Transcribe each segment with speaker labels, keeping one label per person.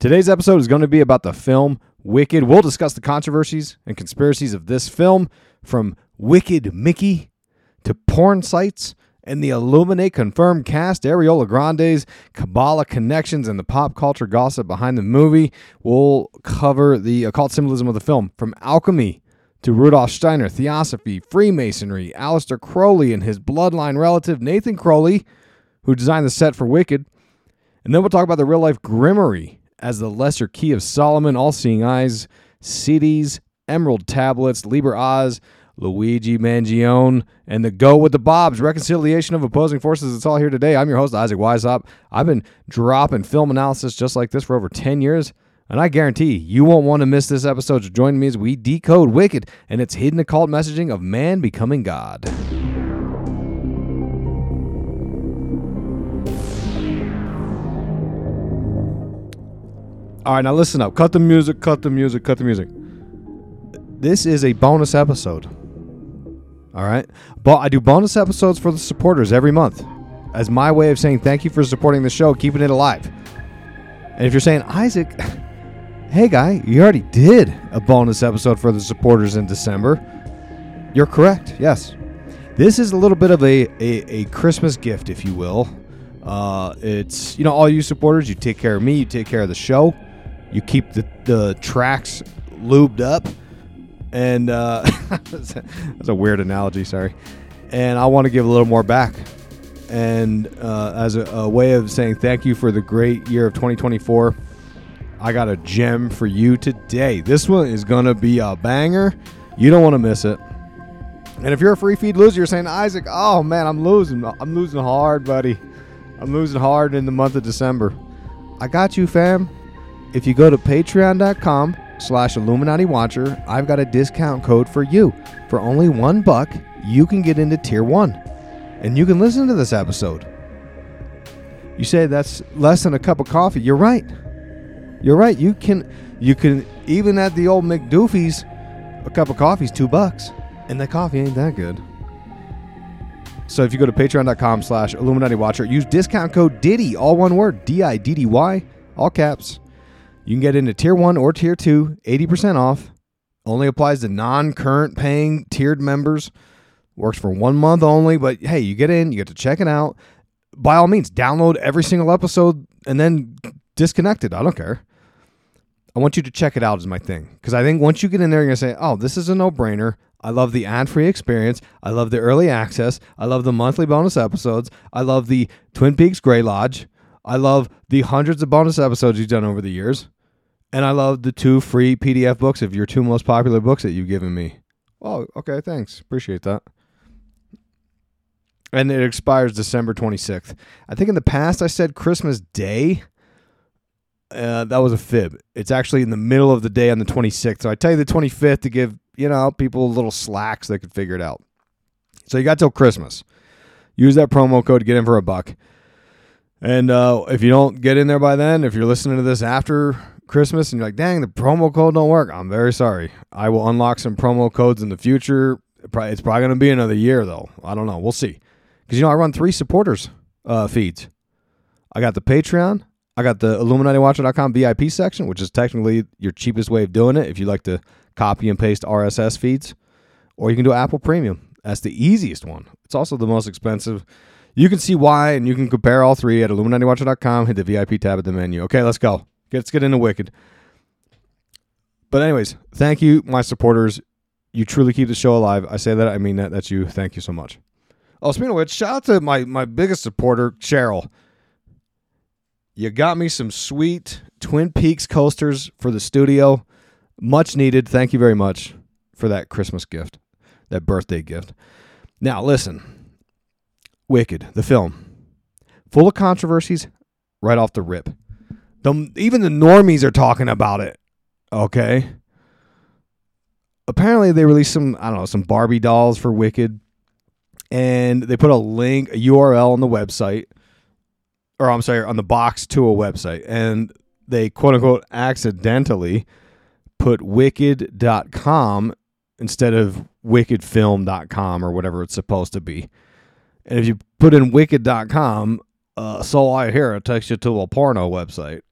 Speaker 1: Today's episode is going to be about the film Wicked. We'll discuss the controversies and conspiracies of this film, from Wicked Mickey to porn sites and the Illuminate confirmed cast, Ariana Grande's Kabbalah connections, and the pop culture gossip behind the movie. We'll cover the occult symbolism of the film, from alchemy to Rudolf Steiner, theosophy, Freemasonry, Aleister Crowley and his bloodline relative Nathan Crowley, who designed the set for Wicked. And then we'll talk about the real-life Grimoire as the Lesser Key of Solomon, All-Seeing Eyes, CDs, Emerald Tablets, Liber Oz, Luigi Mangione, and the Go with the Bobs, reconciliation of opposing forces. It's all here today. I'm your host, Isaac Weishaupt. I've been dropping film analysis just like this for over 10 years, and I guarantee you won't want to miss this episode. So join me as we decode Wicked and its hidden occult messaging of man becoming God. All right, now listen up. Cut the music. This is a bonus episode. All right? But I do bonus episodes for the supporters every month as my way of saying thank you for supporting the show, keeping it alive. And if you're saying, Isaac, hey, guy, you already did a bonus episode for the supporters in December, you're correct. Yes. This is a little bit of a Christmas gift, if you will. It's, all you supporters, you take care of me, you take care of the show. You keep the tracks lubed up, and that's a weird analogy, sorry. And I want to give a little more back, and as a way of saying thank you for the great year of 2024, I got a gem for you today. This one is going to be a banger. You don't want to miss it. And if you're a free feed loser, you're saying, Isaac, oh man, I'm losing hard, buddy. I'm losing hard in the month of December. I got you, fam. If you go to patreon.com/Illuminati Watcher, I've got a discount code for you. For only $1, you can get into Tier 1. And you can listen to this episode. You say that's less than a cup of coffee. You're right. You can even at the old McDoofy's, a cup of coffee is $2. And the coffee ain't that good. So if you go to patreon.com/Illuminati Watcher, use discount code DIDDY, all one word, DIDDY, all caps. You can get into Tier 1 or Tier 2, 80% off. Only applies to non-current paying tiered members. Works for 1 month only, but hey, you get in, you get to check it out. By all means, download every single episode and then disconnect it. I don't care. I want you to check it out is my thing. Because I think once you get in there, you're going to say, oh, this is a no-brainer. I love the ad-free experience. I love the early access. I love the monthly bonus episodes. I love the Twin Peaks Grey Lodge. I love the hundreds of bonus episodes you've done over the years. And I love the 2 free PDF books of your 2 most popular books that you've given me. Oh, okay, thanks. Appreciate that. And it expires December 26th. I think in the past I said Christmas Day. That was a fib. It's actually in the middle of the day on the 26th. So I tell you the 25th to give, people a little slack so they could figure it out. So you got till Christmas. Use that promo code to get in for $1. And if you don't get in there by then, if you're listening to this after Christmas and you're like, dang, the promo code don't work, I'm very sorry. I will unlock some promo codes in the future. It's probably going to be another year, though. I don't know. We'll see. Because, I run 3 supporters feeds. I got the Patreon. I got the IlluminatiWatcher.com VIP section, which is technically your cheapest way of doing it if you like to copy and paste RSS feeds. Or you can do Apple Premium. That's the easiest one. It's also the most expensive. You can see why, and you can compare all 3 at IlluminatiWatcher.com. Hit the VIP tab at the menu. Okay, let's go. Let's get into Wicked. But anyways, thank you, my supporters. You truly keep the show alive. I say that. I mean that. That's you. Thank you so much. Oh, speaking of which, shout out to my biggest supporter, Cheryl. You got me some sweet Twin Peaks coasters for the studio. Much needed. Thank you very much for that Christmas gift, that birthday gift. Now, listen. Wicked, the film. Full of controversies right off the rip. Even the normies are talking about it. Okay? Apparently, they released some Barbie dolls for Wicked. And they put a URL on the website. Or, I'm sorry, on the box to a website. And they, quote-unquote, accidentally put wicked.com instead of wickedfilm.com or whatever it's supposed to be. And if you put in wicked.com, so I hear it takes you to a porno website.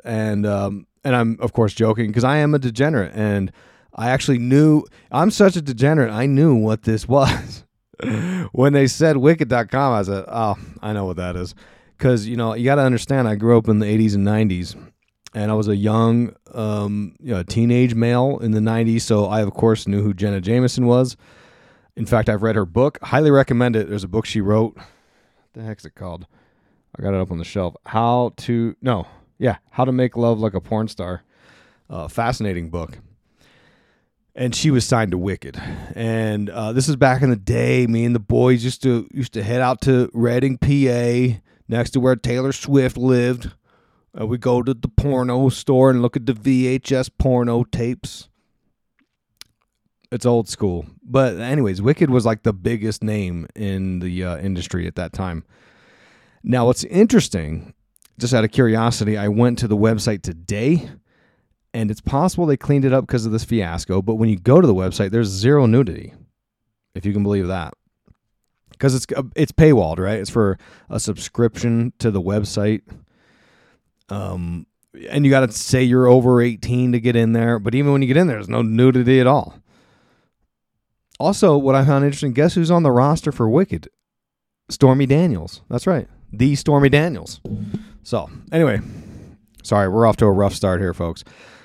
Speaker 1: and I'm of course joking because I am a degenerate, and I actually knew I'm such a degenerate. I knew what this was when they said Wicked.com. I said, "Oh, I know what that is," because you got to understand. I grew up in the 80s and 90s, and I was a young, teenage male in the 90s. So I of course knew who Jenna Jameson was. In fact, I've read her book. Highly recommend it. There's a book she wrote. What the heck's it called? I got it up on the shelf. How to Make Love Like a Porn Star. Fascinating book. And she was signed to Wicked. And this is back in the day. Me and the boys used to head out to Reading, PA, next to where Taylor Swift lived. We'd go to the porno store and look at the VHS porno tapes. It's old school. But anyways, Wicked was like the biggest name in the industry at that time. Now, what's interesting, just out of curiosity, I went to the website today, and it's possible they cleaned it up because of this fiasco, but when you go to the website, there's zero nudity, if you can believe that. Because it's paywalled, right? It's for a subscription to the website. And you got to say you're over 18 to get in there, but even when you get in there, there's no nudity at all. Also, what I found interesting, guess who's on the roster for Wicked? Stormy Daniels. That's right. The Stormy Daniels. So, anyway, sorry, we're off to a rough start here, folks.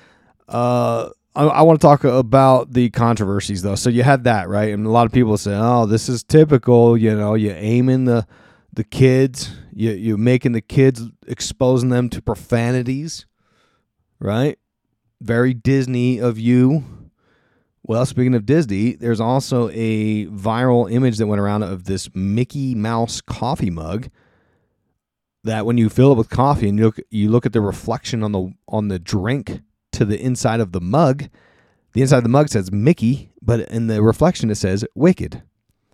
Speaker 1: I want to talk about the controversies, though. So you had that, right? And a lot of people say, oh, this is typical. You aiming the kids. You making the kids, exposing them to profanities, right? Very Disney of you. Well, speaking of Disney, there's also a viral image that went around of this Mickey Mouse coffee mug that when you fill it with coffee and you look at the reflection on the drink to the inside of the mug of the mug says Mickey, but in the reflection it says Wicked.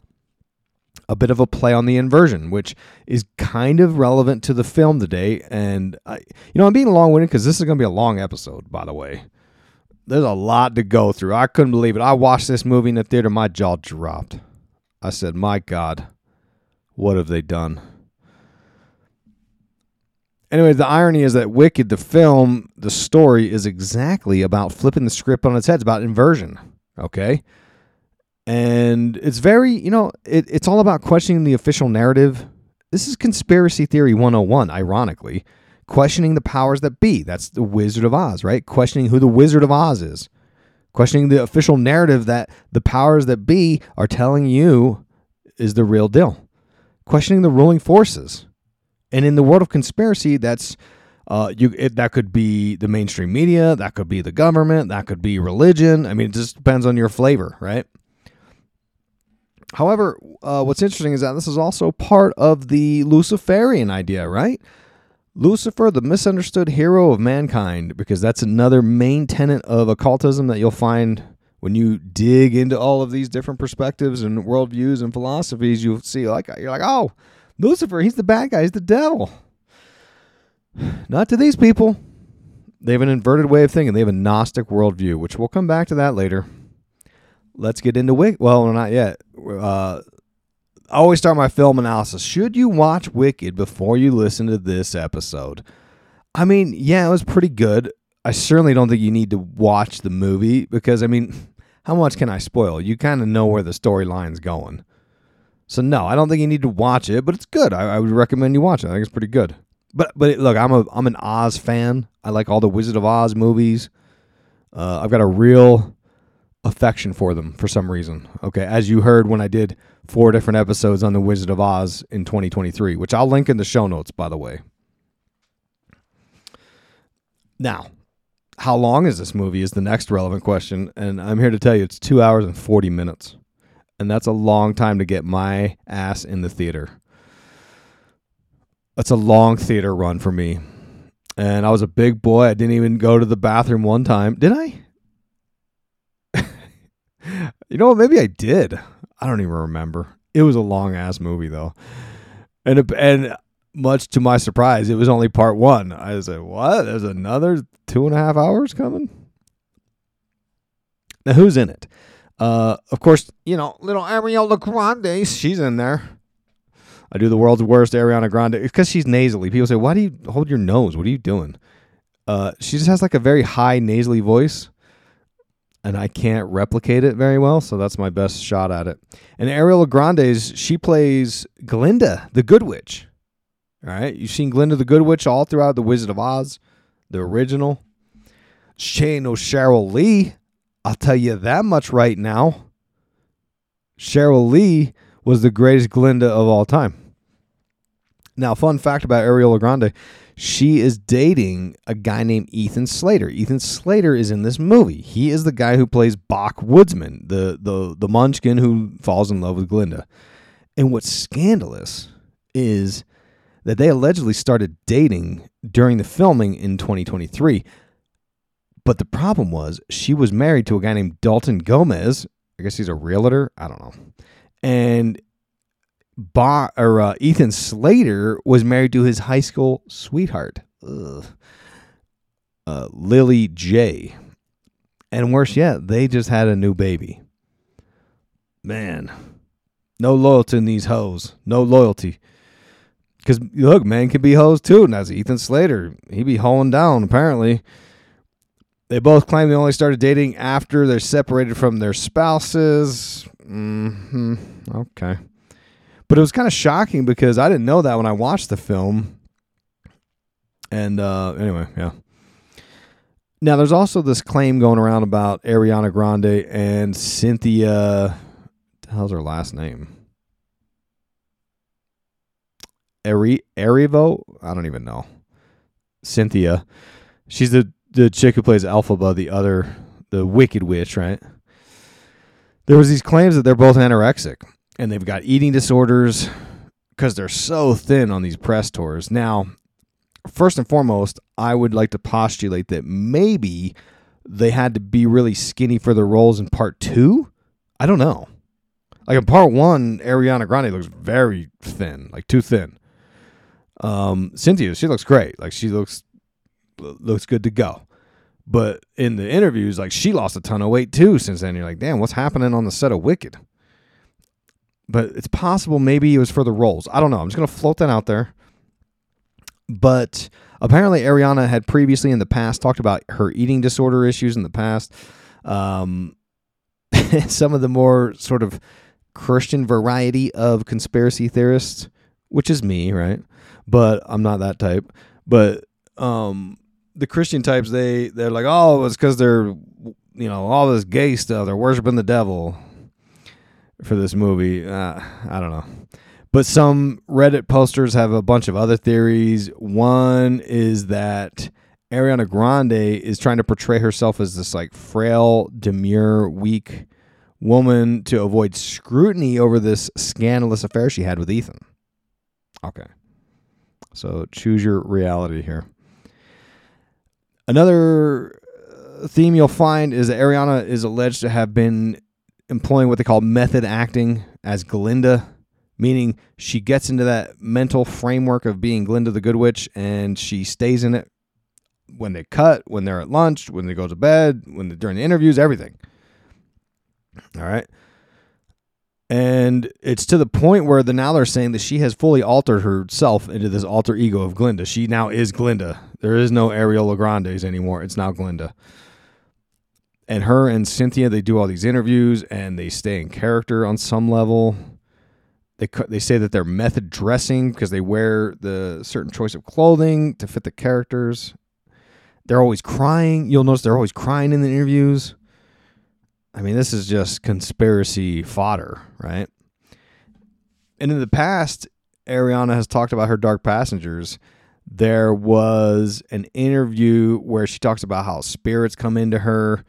Speaker 1: A bit of a play on the inversion, which is kind of relevant to the film today. And I'm being long-winded because this is going to be a long episode, by the way. There's a lot to go through. I couldn't believe it. I watched this movie in the theater. My jaw dropped. I said, my God, what have they done? Anyway, the irony is that Wicked, the film, the story is exactly about flipping the script on its head. It's about inversion, okay? And it's very, it's all about questioning the official narrative. This is conspiracy theory 101, ironically. Questioning the powers that be. That's the Wizard of Oz, right? Questioning who the Wizard of Oz is. Questioning the official narrative that the powers that be are telling you is the real deal. Questioning the ruling forces. And in the world of conspiracy, that's that could be the mainstream media, that could be the government, that could be religion. I mean, it just depends on your flavor, right? However, what's interesting is that this is also part of the Luciferian idea, right? Lucifer, the misunderstood hero of mankind, because that's another main tenet of occultism that you'll find when you dig into all of these different perspectives and worldviews and philosophies. You'll see, you're like, oh, Lucifer, he's the bad guy, he's the devil. Not to these people. They have an inverted way of thinking. They have a Gnostic worldview, which we'll come back to that later. Let's get into Wicked. Well, not yet. I always start my film analysis. Should you watch Wicked before you listen to this episode? I mean, yeah, it was pretty good. I certainly don't think you need to watch the movie because, I mean, how much can I spoil? You kind of know where the storyline's going. So, no, I don't think you need to watch it, but it's good. I would recommend you watch it. I think it's pretty good. But look, I'm an Oz fan. I like all the Wizard of Oz movies. I've got a real affection for them for some reason. Okay, as you heard when I did 4 different episodes on the Wizard of Oz in 2023, which I'll link in the show notes, by the way. Now, how long is this movie is the next relevant question, and I'm here to tell you it's 2 hours and 40 minutes, and that's a long time to get my ass in the theater. That's a long theater run for me, and I was a big boy. I didn't even go to the bathroom one time. Did I? You know what? Maybe I did. I don't even remember. It was a long-ass movie, though. And much to my surprise, it was only part 1. I was like, what? There's another 2.5 hours coming? Now, who's in it? Of course, little Ariana Grande. She's in there. I do the world's worst Ariana Grande. It's because she's nasally. People say, why do you hold your nose? What are you doing? She just has like a very high nasally voice, and I can't replicate it very well, so that's my best shot at it. And Ariana Grande, she plays Glinda, the Good Witch. All right, you've seen Glinda the Good Witch all throughout The Wizard of Oz, the original. She ain't no Cheryl Lee, I'll tell you that much right now. Cheryl Lee was the greatest Glinda of all time. Now, fun fact about Ariana Grande, she is dating a guy named Ethan Slater. Ethan Slater is in this movie. He is the guy who plays Bach Woodsman, the munchkin who falls in love with Glinda. And what's scandalous is that they allegedly started dating during the filming in 2023. But the problem was she was married to a guy named Dalton Gomez. I guess he's a realtor. I don't know. And Ethan Slater was married to his high school sweetheart, Lily J. And worse yet, they just had a new baby. Man, no loyalty in these hoes. No loyalty. Because, look, men can be hoes too. And that's Ethan Slater. He be hoeing down, apparently. They both claim they only started dating after they're separated from their spouses. Okay. But it was kind of shocking because I didn't know that when I watched the film. And anyway, yeah. Now, there's also this claim going around about Ariana Grande and Cynthia. What the hell's her last name? Erivo? I don't even know. Cynthia. She's the chick who plays Elphaba, the Wicked Witch, right? There was these claims that they're both anorexic and they've got eating disorders because they're so thin on these press tours. Now, first and foremost, I would like to postulate that maybe they had to be really skinny for their roles in part 2. I don't know. Like in part 1, Ariana Grande looks very thin, like too thin. Cynthia, she looks great. Like she looks good to go. But in the interviews, like she lost a ton of weight too since then. You're like, damn, what's happening on the set of Wicked? But it's possible maybe it was for the roles. I don't know. I'm just going to float that out there. But apparently Ariana had previously in the past talked about her eating disorder issues in the past. Some of the more sort of Christian variety of conspiracy theorists, which is me, right? But I'm not that type. But the Christian types, they're like, oh, it's because they're, all this gay stuff. They're worshiping the devil for this movie. I don't know. But some Reddit posters have a bunch of other theories. One is that Ariana Grande is trying to portray herself as this like frail, demure, weak woman to avoid scrutiny over this scandalous affair she had with Ethan. Okay. So choose your reality here. Another theme you'll find is that Ariana is alleged to have been employing what they call method acting as Glinda, meaning she gets into that mental framework of being Glinda the Good Witch, and she stays in it when they cut, when they're at lunch, when they go to bed, during the interviews, everything. All right. And it's to the point where now they're saying that she has fully altered herself into this alter ego of Glinda. She now is Glinda. There is no Ariana Grandes anymore. It's now Glinda. And her and Cynthia, they do all these interviews and they stay in character on some level. They say that they're method dressing because they wear the certain choice of clothing to fit the characters. They're always crying. You'll notice they're always crying in the interviews. I mean, this is just conspiracy fodder, right? And in the past, Ariana has talked about her Dark Passengers. There was an interview where she talks about how spirits come into her.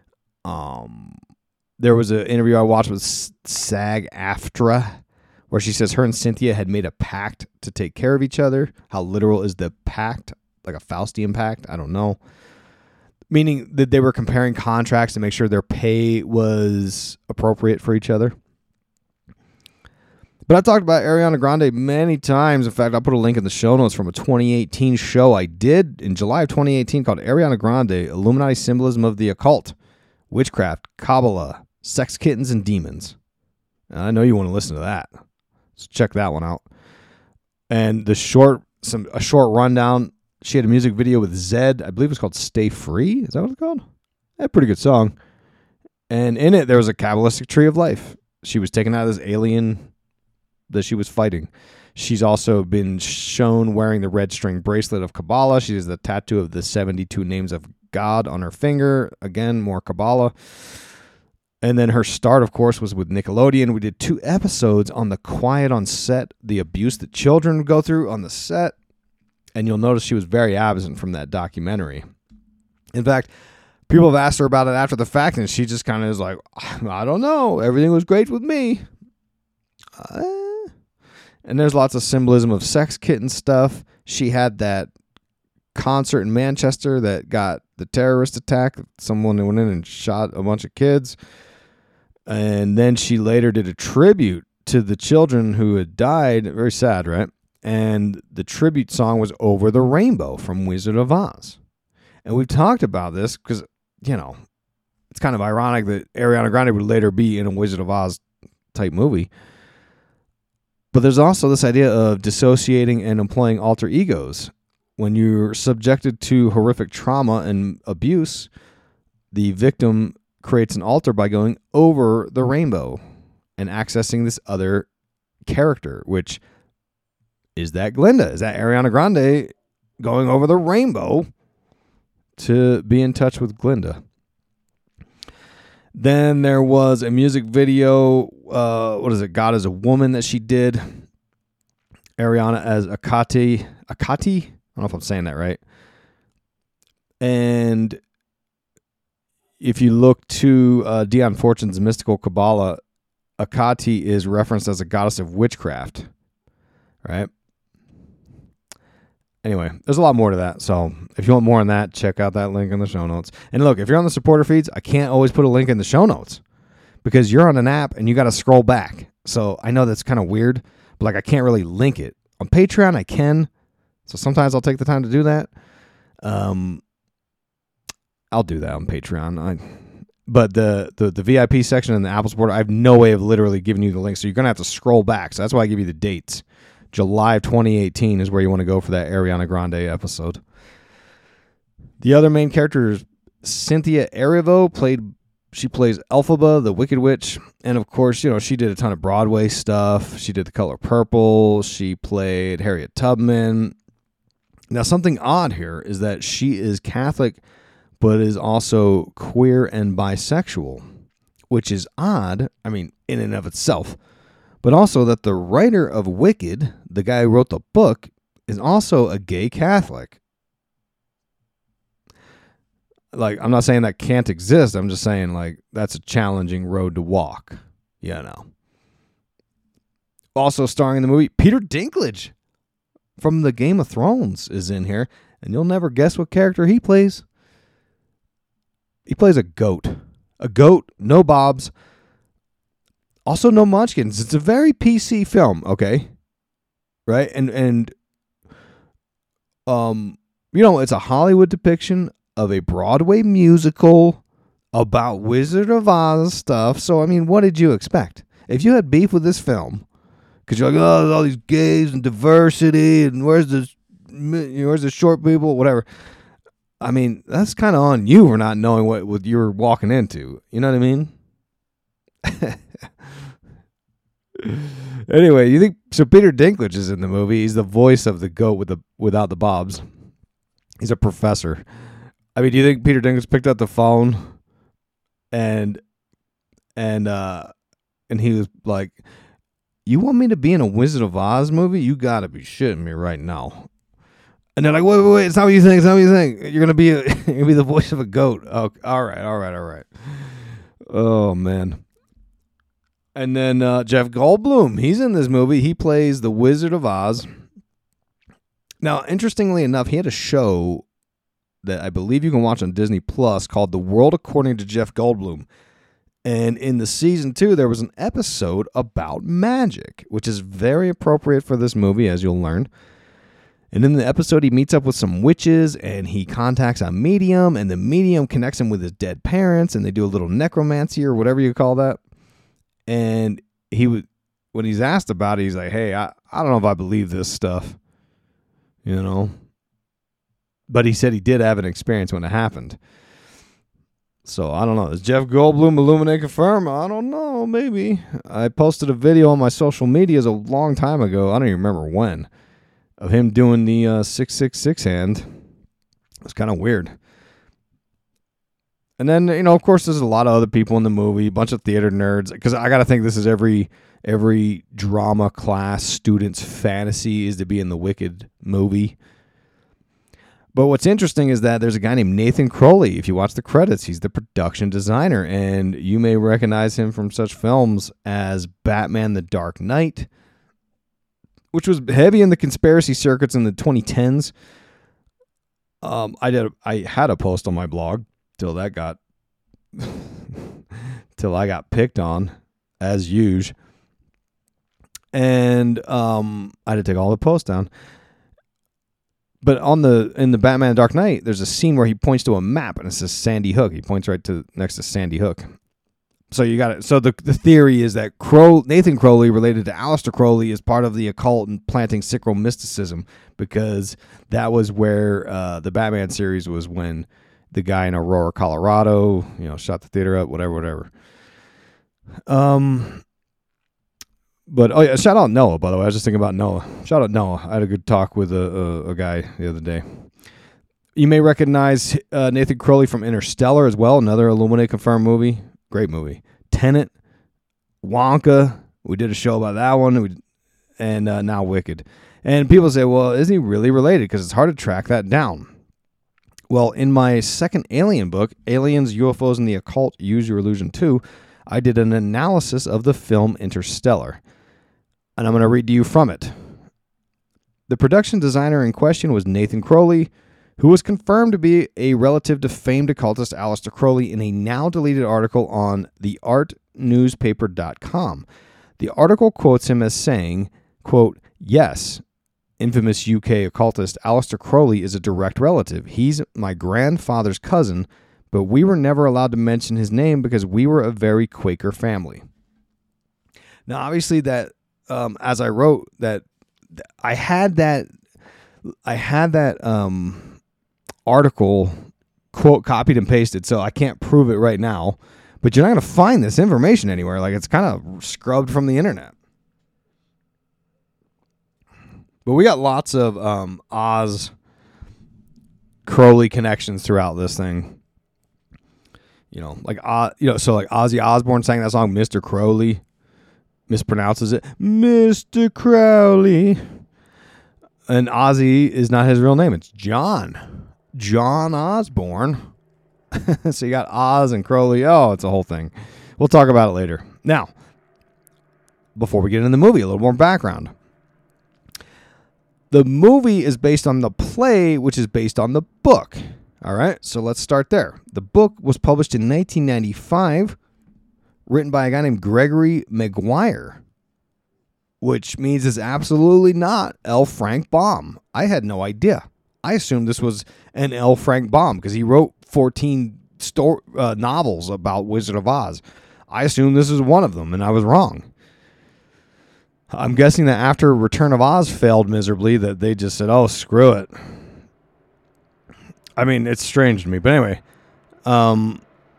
Speaker 1: There was an interview I watched with SAG-AFTRA where she says her and Cynthia had made a pact to take care of each other. How literal is the pact? Like a Faustian pact? I don't know. Meaning that they were comparing contracts to make sure their pay was appropriate for each other. But I talked about Ariana Grande many times. In fact, I'll put a link in the show notes from a 2018 show I did in July of 2018 called Ariana Grande, Illuminati Symbolism of the Occult, Witchcraft, Kabbalah, Sex Kittens, and Demons. And I know you want to listen to that. So check that one out. And a short rundown. She had a music video with Zedd. I believe it's called Stay Free. Is that what it's called? A pretty good song. And in it, there was a Kabbalistic tree of life. She was taken out of this alien that she was fighting. She's also been shown wearing the red string bracelet of Kabbalah. She has the tattoo of the 72 names of God on her finger. Again, more Kabbalah. And then her start, of course, was with Nickelodeon. We did 2 episodes on the quiet on set, the abuse that children go through on the set. And you'll notice she was very absent from that documentary. In fact, people have asked her about it after the fact, and she just kind of is like, I don't know. Everything was great with me. And there's lots of symbolism of sex kitten stuff. She had that concert in Manchester that got the terrorist attack. Someone went in and shot a bunch of kids. And then she later did a tribute to the children who had died. Very sad, right? And the tribute song was Over the Rainbow from Wizard of Oz. And we've talked about this because, you know, it's kind of ironic that Ariana Grande would later be in a Wizard of Oz type movie. But there's also this idea of dissociating and employing alter egos. When you're subjected to horrific trauma and abuse, the victim creates an alter by going over the rainbow and accessing this other character, which is that Glinda? Is that Ariana Grande going over the rainbow to be in touch with Glinda? Then there was a music video, God is a Woman, that she did. Ariana as Akati. I don't know if I'm saying that right. And if you look to Dion Fortune's Mystical Kabbalah, Akati is referenced as a goddess of witchcraft, right? Anyway, there's a lot more to that. So if you want more on that, check out that link in the show notes. And look, if you're on the supporter feeds, I can't always put a link in the show notes because you're on an app and you got to scroll back. So I know that's kind of weird, but like I can't really link it. On Patreon, I can. So sometimes I'll take the time to do that. I'll do that on Patreon. But the VIP section in the Apple supporter, I have no way of literally giving you the link. So you're going to have to scroll back. So that's why I give you the dates. July of 2018 is where you want to go for that Ariana Grande episode. The other main character is Cynthia Erivo. She plays Elphaba, the Wicked Witch. And of course, you know, she did a ton of Broadway stuff. She did The Color Purple. She played Harriet Tubman. Now, something odd here is that she is Catholic, but is also queer and bisexual, which is odd, I mean, in and of itself. But also that the writer of Wicked, the guy who wrote the book, is also a gay Catholic. Like, I'm not saying that can't exist. I'm just saying, like, that's a challenging road to walk, you know. Also starring in the movie, Peter Dinklage from the Game of Thrones is in here. And you'll never guess what character he plays. He plays a goat. A goat, no bobs. Also, no munchkins. It's a very PC film, okay? Right? And you know, it's a Hollywood depiction of a Broadway musical about Wizard of Oz stuff. So, I mean, what did you expect? If you had beef with this film, because you're like, oh, there's all these gays and diversity, and where's the short people, whatever. I mean, that's kind of on you for not knowing what you're walking into. You know what I mean? Anyway, you think so? Peter Dinklage is in the movie. He's the voice of the goat without the bobs. He's a professor. I mean, do you think Peter Dinklage picked up the phone and he was like, "You want me to be in a Wizard of Oz movie? You got to be shitting me right now." And they're like, "Wait! It's not what you think. It's not what you think. You're gonna be the voice of a goat." Oh, all right. Oh man. And then Jeff Goldblum, he's in this movie. He plays the Wizard of Oz. Now, interestingly enough, he had a show that I believe you can watch on Disney Plus called The World According to Jeff Goldblum. And in the season 2, there was an episode about magic, which is very appropriate for this movie, as you'll learn. And in the episode, he meets up with some witches, and he contacts a medium, and the medium connects him with his dead parents, and they do a little necromancy or whatever you call that. And when he's asked about it, he's like, "Hey, I don't know if I believe this stuff, you know." But he said he did have an experience when it happened. So I don't know. Is Jeff Goldblum Illuminate confirm? I don't know. Maybe. I posted a video on my social medias a long time ago. I don't even remember when. Of him doing the 666 hand. It was kind of weird. And then, of course, there's a lot of other people in the movie, a bunch of theater nerds. Because I got to think this is every drama class student's fantasy is to be in the Wicked movie. But what's interesting is that there's a guy named Nathan Crowley. If you watch the credits, he's the production designer. And you may recognize him from such films as Batman The Dark Knight, which was heavy in the conspiracy circuits in the 2010s. I had a post on my blog till I got picked on, as usual. And I had to take all the posts down. But in the Batman Dark Knight, there's a scene where he points to a map and it says Sandy Hook. He points right next to Sandy Hook. So you got it. So the theory is that Nathan Crowley, related to Aleister Crowley, is part of the occult and planting synchromysticism, because that was where the Batman series was when the guy in Aurora, Colorado, shot the theater up, whatever. But, oh yeah, shout out Noah, by the way. I was just thinking about Noah. Shout out Noah. I had a good talk with a guy the other day. You may recognize Nathan Crowley from Interstellar as well, another Illuminate confirmed movie. Great movie. Tenet, Wonka. We did a show about that one. And now Wicked. And people say, well, is he really related? Because it's hard to track that down. Well, in my second Alien book, Aliens, UFOs, and the Occult, Use Your Illusion 2, I did an analysis of the film Interstellar. And I'm going to read to you from it. The production designer in question was Nathan Crowley, who was confirmed to be a relative to famed occultist Aleister Crowley in a now-deleted article on theartnewspaper.com. The article quotes him as saying, quote, "Yes, infamous UK occultist Aleister Crowley is a direct relative. He's my grandfather's cousin, but we were never allowed to mention his name because we were a very Quaker family." Now, obviously, that as I wrote that, I had that article quote copied and pasted, so I can't prove it right now. But you're not going to find this information anywhere. Like, it's kind of scrubbed from the internet. But we got lots of Oz Crowley connections throughout this thing. So like Ozzy Osbourne sang that song, Mr. Crowley. Mispronounces it, Mr. Crowley. And Ozzy is not his real name. It's John Osbourne. So you got Oz and Crowley. Oh, it's a whole thing. We'll talk about it later. Now, before we get into the movie, a little more background. The movie is based on the play, which is based on the book. All right, so let's start there. The book was published in 1995, written by a guy named Gregory Maguire, which means it's absolutely not L. Frank Baum. I had no idea. I assumed this was an L. Frank Baum because he wrote 14 novels about Wizard of Oz. I assumed this was one of them, and I was wrong. I'm guessing that after Return of Oz failed miserably, that they just said, oh, screw it. I mean, it's strange to me. But anyway, and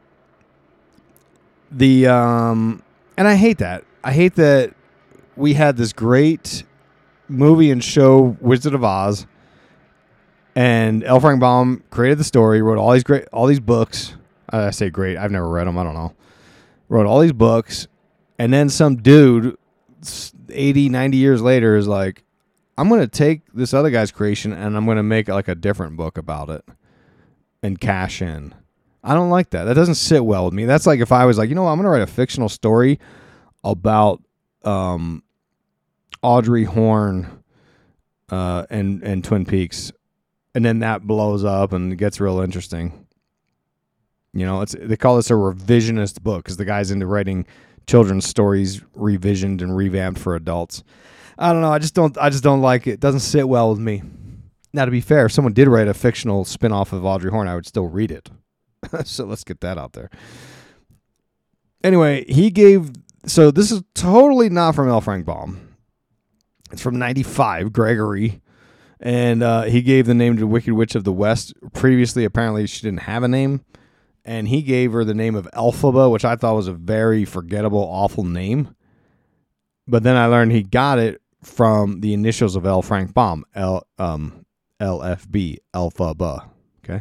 Speaker 1: I hate that. I hate that we had this great movie and show, Wizard of Oz, and L. Frank Baum created the story, wrote all these books. I say great. I've never read them. I don't know. Wrote all these books, and then some dude 80, 90 years later is like, I'm going to take this other guy's creation and I'm going to make like a different book about it and cash in. I don't like that. That doesn't sit well with me. That's like if I was like, I'm going to write a fictional story about Audrey Horne and Twin Peaks, and then that blows up and it gets real interesting. They call this a revisionist book because the guy's into writing children's stories revisioned and revamped for adults. I don't know. I just don't like it. It doesn't sit well with me. Now, to be fair, if someone did write a fictional spin-off of Audrey Horne, I would still read it. So let's get that out there. Anyway, so this is totally not from L. Frank Baum. It's from 95, Gregory. And he gave the name to the Wicked Witch of the West. Previously, apparently, she didn't have a name. And he gave her the name of Elphaba, which I thought was a very forgettable, awful name. But then I learned he got it from the initials of L. Frank Baum, LFB, Elphaba. Okay.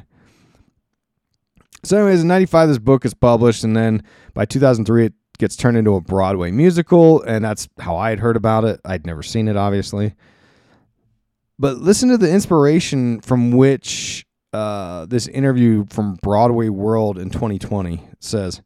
Speaker 1: So anyways, in 95, this book is published, and then by 2003, it gets turned into a Broadway musical, and that's how I had heard about it. I'd never seen it, obviously. But listen to the inspiration from which this interview from Broadway World in 2020 says.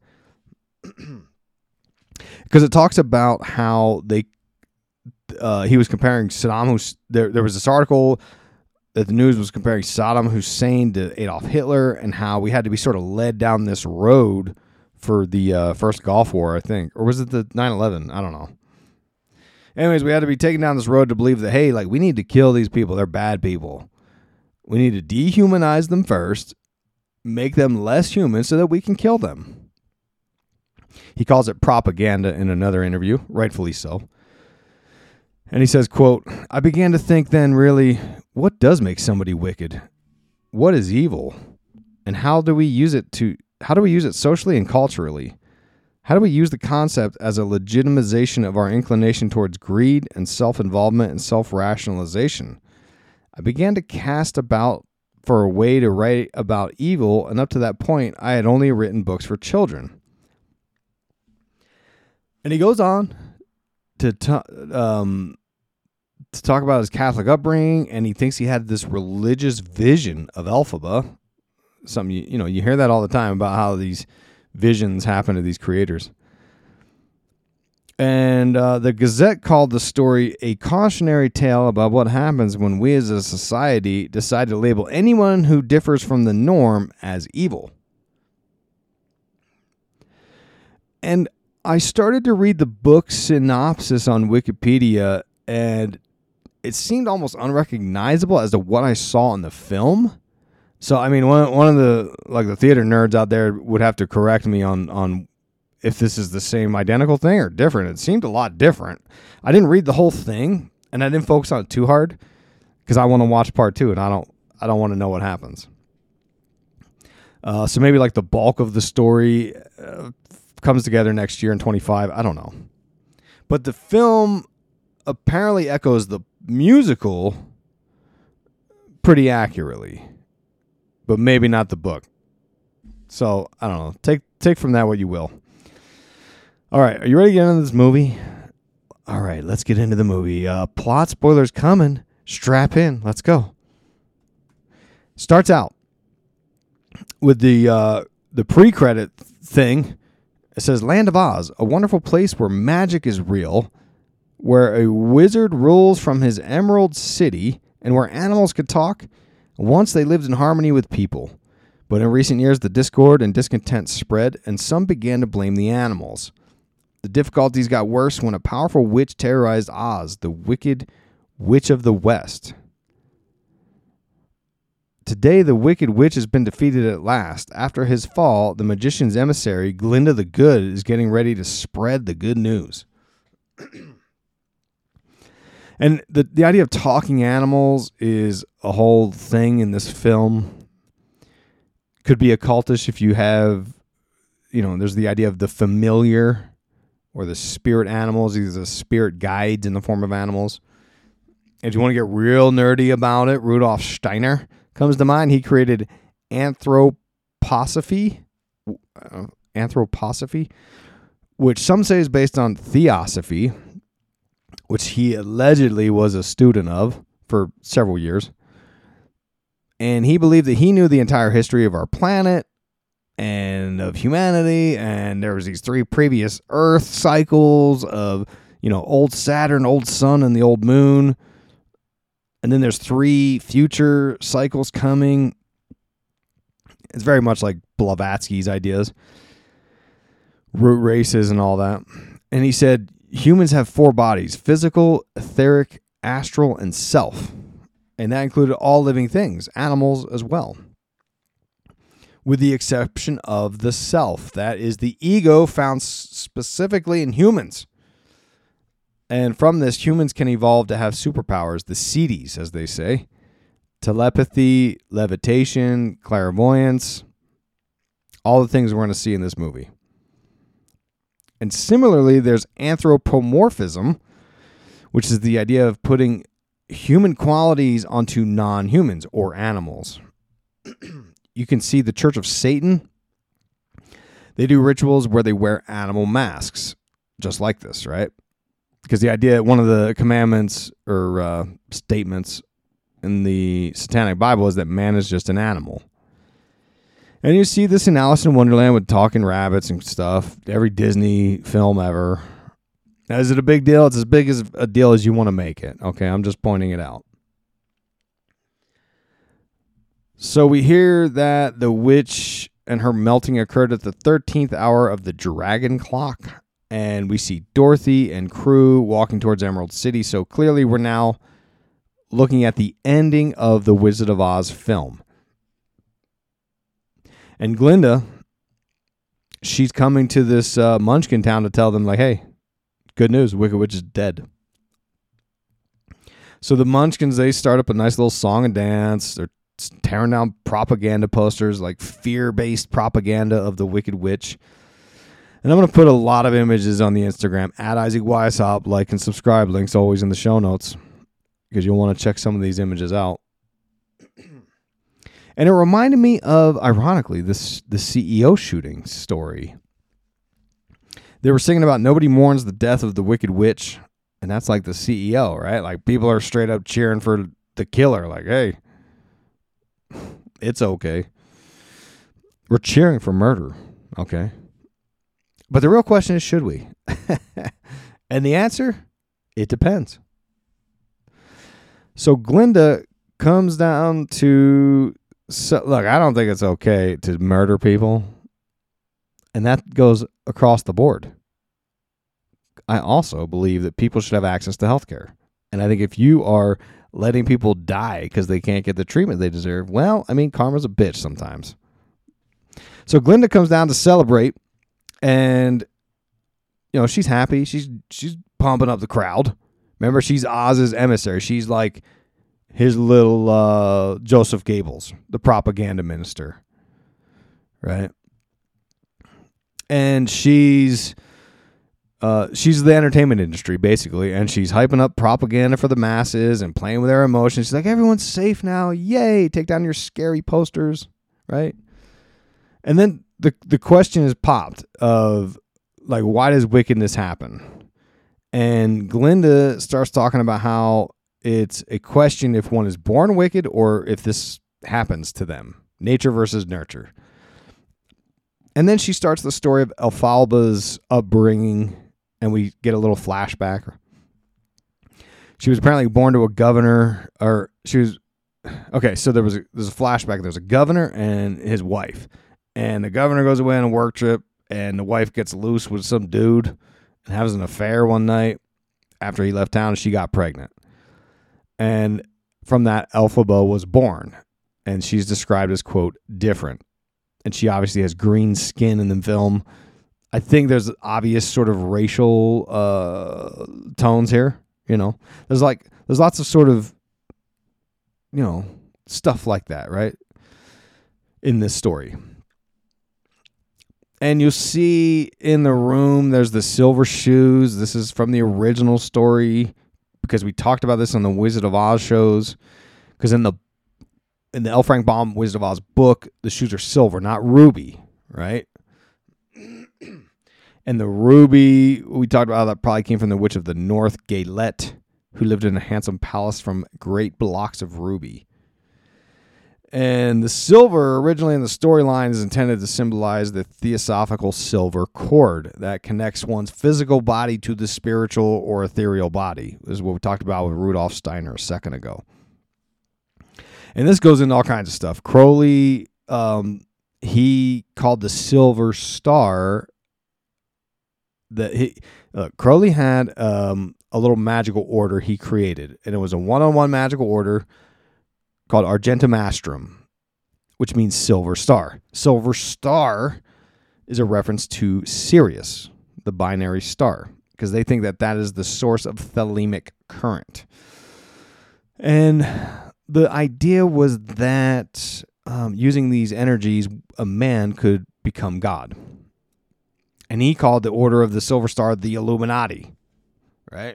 Speaker 1: Because it talks about how he was comparing Saddam. There was this article that the news was comparing Saddam Hussein to Adolf Hitler, and how we had to be sort of led down this road for the first Gulf War, I think. Or was it the 9/11? I don't know. Anyways, we had to be taken down this road to believe that, hey, like, we need to kill these people. They're bad people. We need to dehumanize them first, make them less human so that we can kill them. He calls it propaganda in another interview, rightfully so. And he says, quote, I began to think then, really, what does make somebody wicked? What is evil? And how do we use it socially and culturally? How do we use the concept as a legitimization of our inclination towards greed and self-involvement and self-rationalization? I began to cast about for a way to write about evil, and up to that point, I had only written books for children. And he goes on to talk about his Catholic upbringing, and he thinks he had this religious vision of Elphaba. Something you hear that all the time about how these visions happen to these creators. And the Gazette called the story a cautionary tale about what happens when we as a society decide to label anyone who differs from the norm as evil. And I started to read the book synopsis on Wikipedia, and it seemed almost unrecognizable as to what I saw in the film. So, I mean, one of the theater nerds out there would have to correct me on if this is the same identical thing or different. It seemed a lot different. I didn't read the whole thing, and I didn't focus on it too hard because I want to watch part 2, and I don't want to know what happens. So maybe like the bulk of the story comes together next year in 25. I don't know. But the film apparently echoes the musical pretty accurately, but maybe not the book. So, I don't know. Take from that what you will. All right, are you ready to get into this movie? All right, let's get into the movie. Plot spoilers coming. Strap in. Let's go. Starts out with the pre-credit thing. It says, Land of Oz, a wonderful place where magic is real, where a wizard rules from his emerald city, and where animals could talk. Once they lived in harmony with people. But in recent years, the discord and discontent spread, and some began to blame the animals. The difficulties got worse when a powerful witch terrorized Oz, the Wicked Witch of the West. Today, the Wicked Witch has been defeated at last. After his fall, the magician's emissary, Glinda the Good, is getting ready to spread the good news. And the idea of talking animals is a whole thing in this film. Could be occultish if you have, there's the idea of the familiar or the spirit animals. These are spirit guides in the form of animals. If you want to get real nerdy about it, Rudolf Steiner comes to mind. He created anthroposophy, which some say is based on theosophy, which he allegedly was a student of for several years. And he believed that he knew the entire history of our planet and of humanity, and there was these 3 previous Earth cycles of, old Saturn, old Sun, and the old Moon. And then there's 3 future cycles coming. It's very much like Blavatsky's ideas, root races and all that. And he said, humans have 4 bodies: physical, etheric, astral, and self. And that included all living things, animals as well. With the exception of the self. That is the ego found specifically in humans. And from this, humans can evolve to have superpowers, the Siddhis, as they say. telepathy, levitation, clairvoyance, all the things we're going to see in this movie. And similarly, there's anthropomorphism, which is the idea of putting human qualities onto non-humans or animals. You can see the Church of Satan. They do rituals where they wear animal masks, just like this, right? Because the idea, one of the commandments or statements in the Satanic Bible is that man is just an animal. And you see this in Alice in Wonderland with talking rabbits and stuff. Every Disney film ever. Now, is it a big deal? It's as big as a deal as you want to make it. Okay, I'm just pointing it out. So we hear that the witch and her melting occurred at the 13th hour of the dragon clock. And we see Dorothy and crew walking towards Emerald City. So clearly we're now looking at the ending of the Wizard of Oz film. And Glinda, she's coming to this Munchkin town to tell them, like, hey, good news, Wicked Witch is dead. So the Munchkins, they start up a nice little song and dance. They're tearing down propaganda posters, like fear-based propaganda of the Wicked Witch. And I'm going to put a lot of images on the Instagram, at Isaac Weishaupt. Like and subscribe. Links always in the show notes, because you'll want to check some of these images out. And it reminded me of, ironically, the CEO shooting story. They were singing about nobody mourns the death of the Wicked Witch, and that's like the CEO, right? Like, people are straight up cheering for the killer. Like, hey, it's okay. We're cheering for murder, okay? But the real question is, should we? And the answer, it depends. So Glinda comes down to... So, look, I don't think it's okay to murder people. And that goes across the board. I also believe that people should have access to healthcare. And I think if you are letting people die because they can't get the treatment they deserve, well, I mean, karma's a bitch sometimes. So Glinda comes down to celebrate, and, you know, she's happy. She's pumping up the crowd. Remember, she's Oz's emissary. She's like his little Joseph Goebbels, the propaganda minister, right? And she's the entertainment industry, basically, and she's hyping up propaganda for the masses and playing with their emotions. She's like, everyone's safe now. Yay, take down your scary posters, right? And then the question is popped of, like, why does wickedness happen? And Glinda starts talking about how it's a question if one is born wicked or if this happens to them. Nature versus nurture. And then she starts the story of Elphalba's upbringing, and we get a little flashback. She was apparently born to a governor, or she was... Okay, so there's a flashback. There's a governor and his wife. And the governor goes away on a work trip, and the wife gets loose with some dude and has an affair one night after he left town, and she got pregnant. And from that, Elphaba was born. And she's described as, quote, different. And she obviously has green skin in the film. I think there's obvious sort of racial tones here. You know, there's lots of sort of, you know, stuff like that, right? In this story. And you'll see in the room, there's the silver shoes. This is from the original story, because we talked about this on the Wizard of Oz shows. Because in the L. Frank Baum Wizard of Oz book, the shoes are silver, not ruby, right? And the ruby, we talked about how that probably came from the Witch of the North, Gaelette, who lived in a handsome palace from great blocks of ruby. And the silver, originally in the storyline, is intended to symbolize the theosophical silver cord that connects one's physical body to the spiritual or ethereal body. This is what we talked about with Rudolf Steiner a second ago. And this goes into all kinds of stuff. Crowley, he called the silver star Crowley had a little magical order he created, and it was a one-on-one magical order called Argentum Astrum, which means silver star. Silver star is a reference to Sirius, the binary star, because they think that that is the source of thelemic current. And the idea was that using these energies, a man could become God. And he called the Order of the Silver Star the Illuminati, right?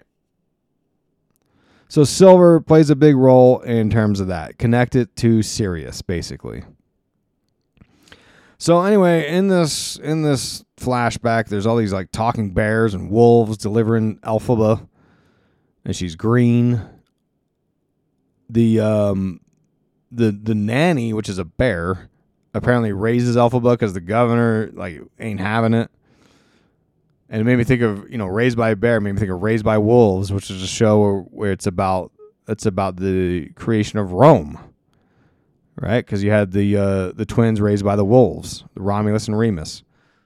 Speaker 1: So silver plays a big role in terms of that. Connect it to Sirius, basically. So anyway, in this flashback, there's all these like talking bears and wolves delivering Elphaba, and she's green. The nanny, which is a bear, apparently raises Elphaba because the governor like ain't having it. And it made me think of, Raised by a Bear, made me think of Raised by Wolves, which is a show where it's about the creation of Rome, right? Because you had the twins raised by the wolves, Romulus and Remus.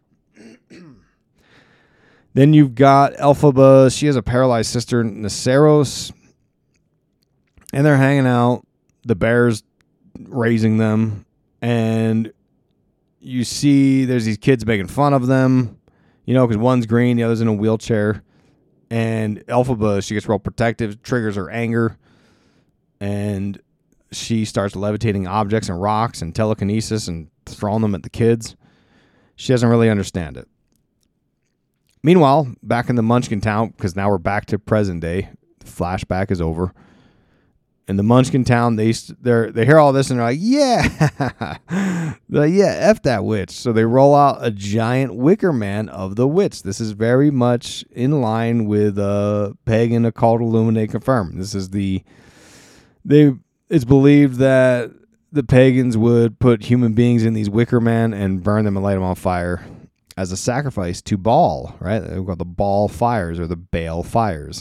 Speaker 1: Then you've got Elphaba. She has a paralyzed sister, Neceros, and they're hanging out. The bear's raising them, and you see there's these kids making fun of them. Because one's green, the other's in a wheelchair. And Elphaba, she gets real protective, triggers her anger. And she starts levitating objects and rocks and telekinesis and throwing them at the kids. She doesn't really understand it. Meanwhile, back in the Munchkin town, because now we're back to present day, the flashback is over. In the Munchkin town, they hear all this and they're like, yeah, they're like, yeah, F that witch. So they roll out a giant Wicker Man of the witch. This is very much in line with pagan occult Illuminate confirmed. This is it's believed that the pagans would put human beings in these Wicker Men and burn them and light them on fire as a sacrifice to Baal, right? They've got the Baal fires or the Baal fires.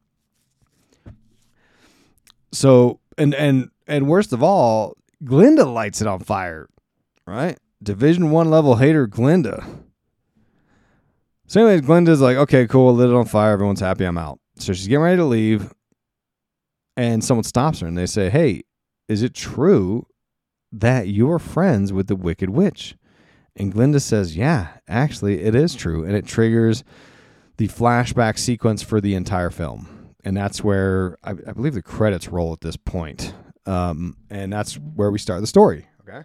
Speaker 1: So, and worst of all, Glinda lights it on fire, right? Division 1 level hater Glinda. So anyways, Glinda's like, okay, cool, lit it on fire, everyone's happy, I'm out. So she's getting ready to leave, and someone stops her, and they say, hey, is it true that you're friends with the Wicked Witch? And Glinda says, yeah, actually, it is true, and it triggers the flashback sequence for the entire film. And that's where I believe the credits roll at this point. And that's where we start the story. Okay.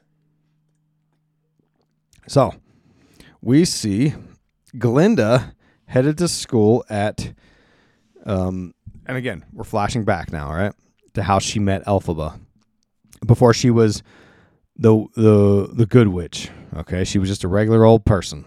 Speaker 1: So we see Glinda headed to school at, and again, we're flashing back now, right? To how she met Elphaba before she was the good witch. Okay. She was just a regular old person.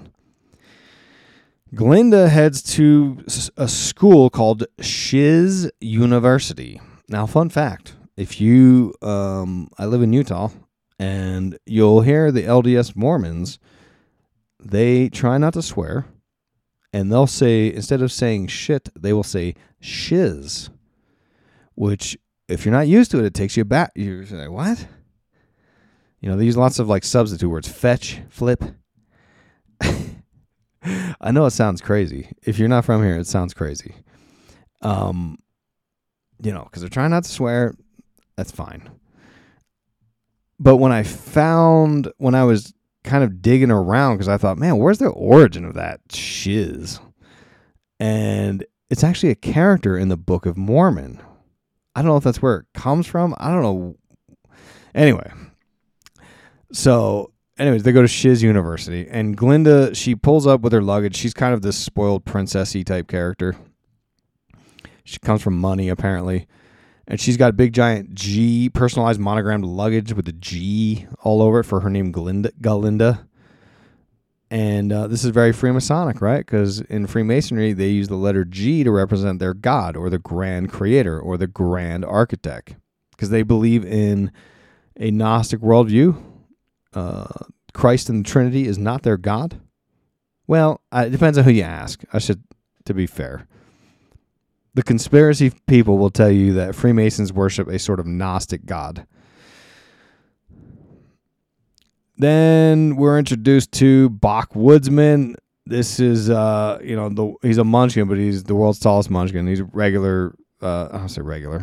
Speaker 1: Glinda heads to a school called Shiz University. Now, fun fact, if you, I live in Utah, and you'll hear the LDS Mormons, they try not to swear, and they'll say, instead of saying shit, they will say shiz, which, if you're not used to it, it takes you back. You're like, what? They use lots of like substitute words, fetch, flip. I know it sounds crazy. If you're not from here, it sounds crazy. Because they're trying not to swear. That's fine. But when I was kind of digging around, because I thought, man, where's the origin of that shiz? And it's actually a character in the Book of Mormon. I don't know if that's where it comes from. I don't know. Anyway. So... Anyways, they go to Shiz University, and Glinda, she pulls up with her luggage. She's kind of this spoiled princessy type character. She comes from money, apparently. And she's got a big, giant G, personalized monogrammed luggage with a G all over it for her name, Galinda. And this is very Freemasonic, right? Because in Freemasonry, they use the letter G to represent their God, or the Grand Creator, or the Grand Architect. Because they believe in a Gnostic worldview. Christ and the Trinity is not their God? Well, it depends on who you ask. To be fair. The conspiracy people will tell you that Freemasons worship a sort of Gnostic God. Then we're introduced to Bach Woodsman. This is, he's a munchkin, but he's the world's tallest munchkin. He's regular, I'll say regular,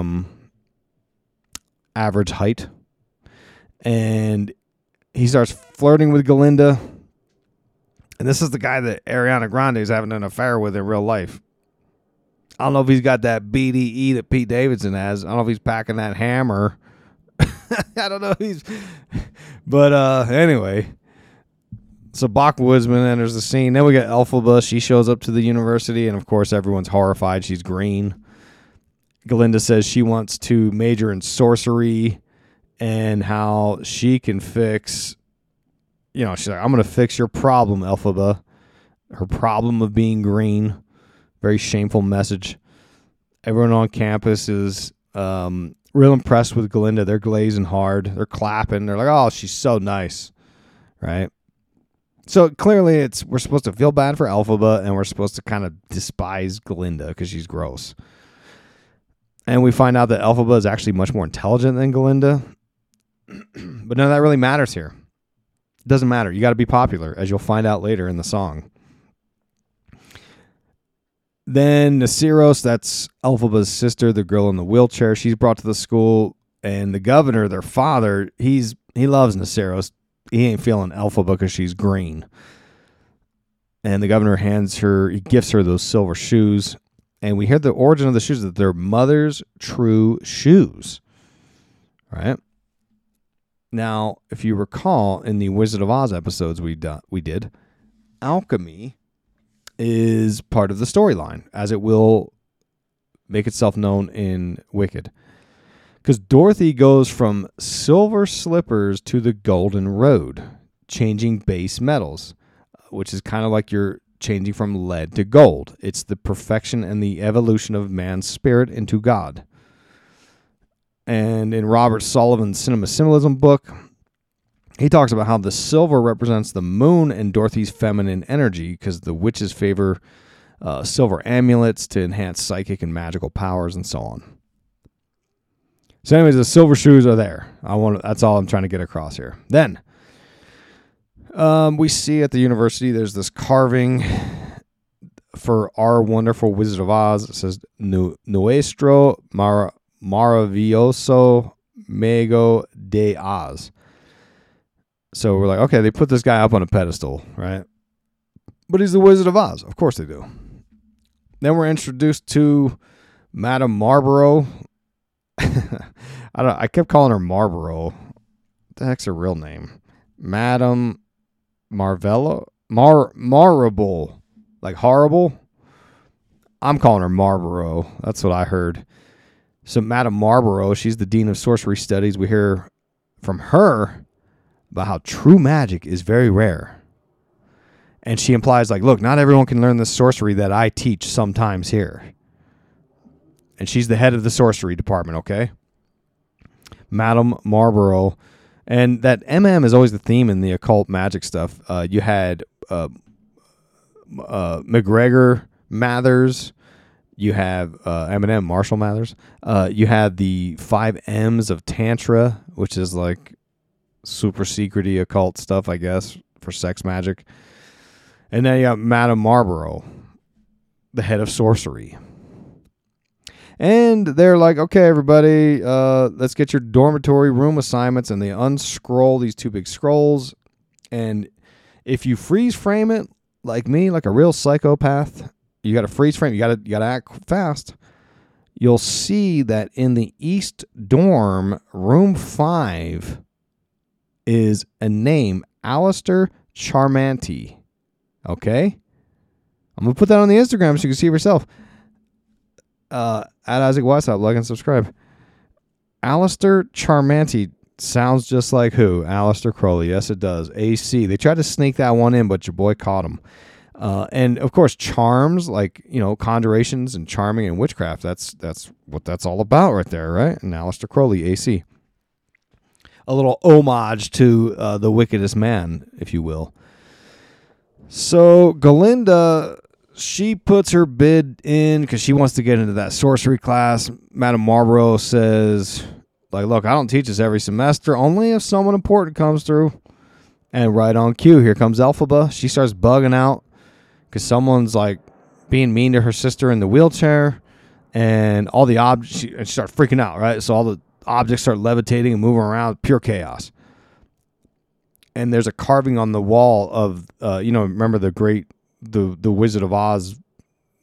Speaker 1: average height. And he starts flirting with Galinda. And this is the guy that Ariana Grande is having an affair with in real life. I don't know if he's got that BDE that Pete Davidson has. I don't know if he's packing that hammer I don't know. But anyway. So Bach Woodsman enters the scene. Then we got Elphaba. She shows up to the university, and of course everyone's horrified. She's green. Galinda says she wants to major in sorcery and how she can fix, she's like, I'm going to fix your problem, Elphaba. Her problem of being green. Very shameful message. Everyone on campus is real impressed with Galinda. They're glazing hard. They're clapping. They're like, oh, she's so nice. Right? So clearly we're supposed to feel bad for Elphaba, and we're supposed to kind of despise Galinda because she's gross. And we find out that Elphaba is actually much more intelligent than Galinda. But none of that really matters here. It doesn't matter. You got to be popular, as you'll find out later in the song. Then Nasiros, that's Elphaba's sister, the girl in the wheelchair. She's brought to the school, and the governor, their father, he loves Nasiros. He ain't feeling Elphaba because she's green. And the governor he gifts her those silver shoes. And we hear the origin of the shoes, that they're mother's true shoes. Right? Now, if you recall, in the Wizard of Oz episodes we did, alchemy is part of the storyline, as it will make itself known in Wicked. Because Dorothy goes from silver slippers to the golden road, changing base metals, which is kind of like you're changing from lead to gold. It's the perfection and the evolution of man's spirit into God. And in Robert Sullivan's Cinema Symbolism book, he talks about how the silver represents the moon and Dorothy's feminine energy, because the witches favor silver amulets to enhance psychic and magical powers and so on. So anyways, the silver shoes are there. That's all I'm trying to get across here. Then we see at the university there's this carving for our wonderful Wizard of Oz. It says Nuestro Maravilloso Mago de Oz. So we're like, okay, they put this guy up on a pedestal, right? But he's the Wizard of Oz. Of course they do. Then we're introduced to Madame Marlborough. I kept calling her Marlborough. What the heck's her real name? Madame Marvello? Marable. Like horrible? I'm calling her Marlborough. That's what I heard. So Madame Marlborough, she's the Dean of Sorcery Studies. We hear from her about how true magic is very rare. And she implies, like, look, not everyone can learn the sorcery that I teach sometimes here. And she's the head of the sorcery department, okay? Madame Marlborough. And that MM is always the theme in the occult magic stuff. You had McGregor Mathers. You have Eminem, Marshall Mathers. You had the 5 M's of Tantra, which is like super secret-y occult stuff, I guess, for sex magic. And then you got Madame Marlborough, the head of sorcery. And they're like, okay, everybody, let's get your dormitory room assignments. And they unscroll these 2 big scrolls. And if you freeze frame it, like me, like a real psychopath, you got to freeze frame. You got to act fast. You'll see that in the East dorm, room 5 is a name, Alistair Charmanti. Okay? I'm going to put that on the Instagram so you can see it yourself. At Isaac Westop, like and subscribe. Alistair Charmanti sounds just like who? Aleister Crowley. Yes, it does. AC. They tried to sneak that one in, but your boy caught him. And of course, charms, like, conjurations and charming and witchcraft. That's what that's all about right there, right? And Aleister Crowley, AC. A little homage to the wickedest man, if you will. So Galinda, she puts her bid in because she wants to get into that sorcery class. Madame Marlborough says, like, look, I don't teach this every semester, only if someone important comes through. And right on cue, here comes Elphaba. She starts bugging out because someone's like being mean to her sister in the wheelchair, and all the objects, she starts freaking out, right? So all the objects start levitating and moving around, pure chaos. And there's a carving on the wall of, remember the Wizard of Oz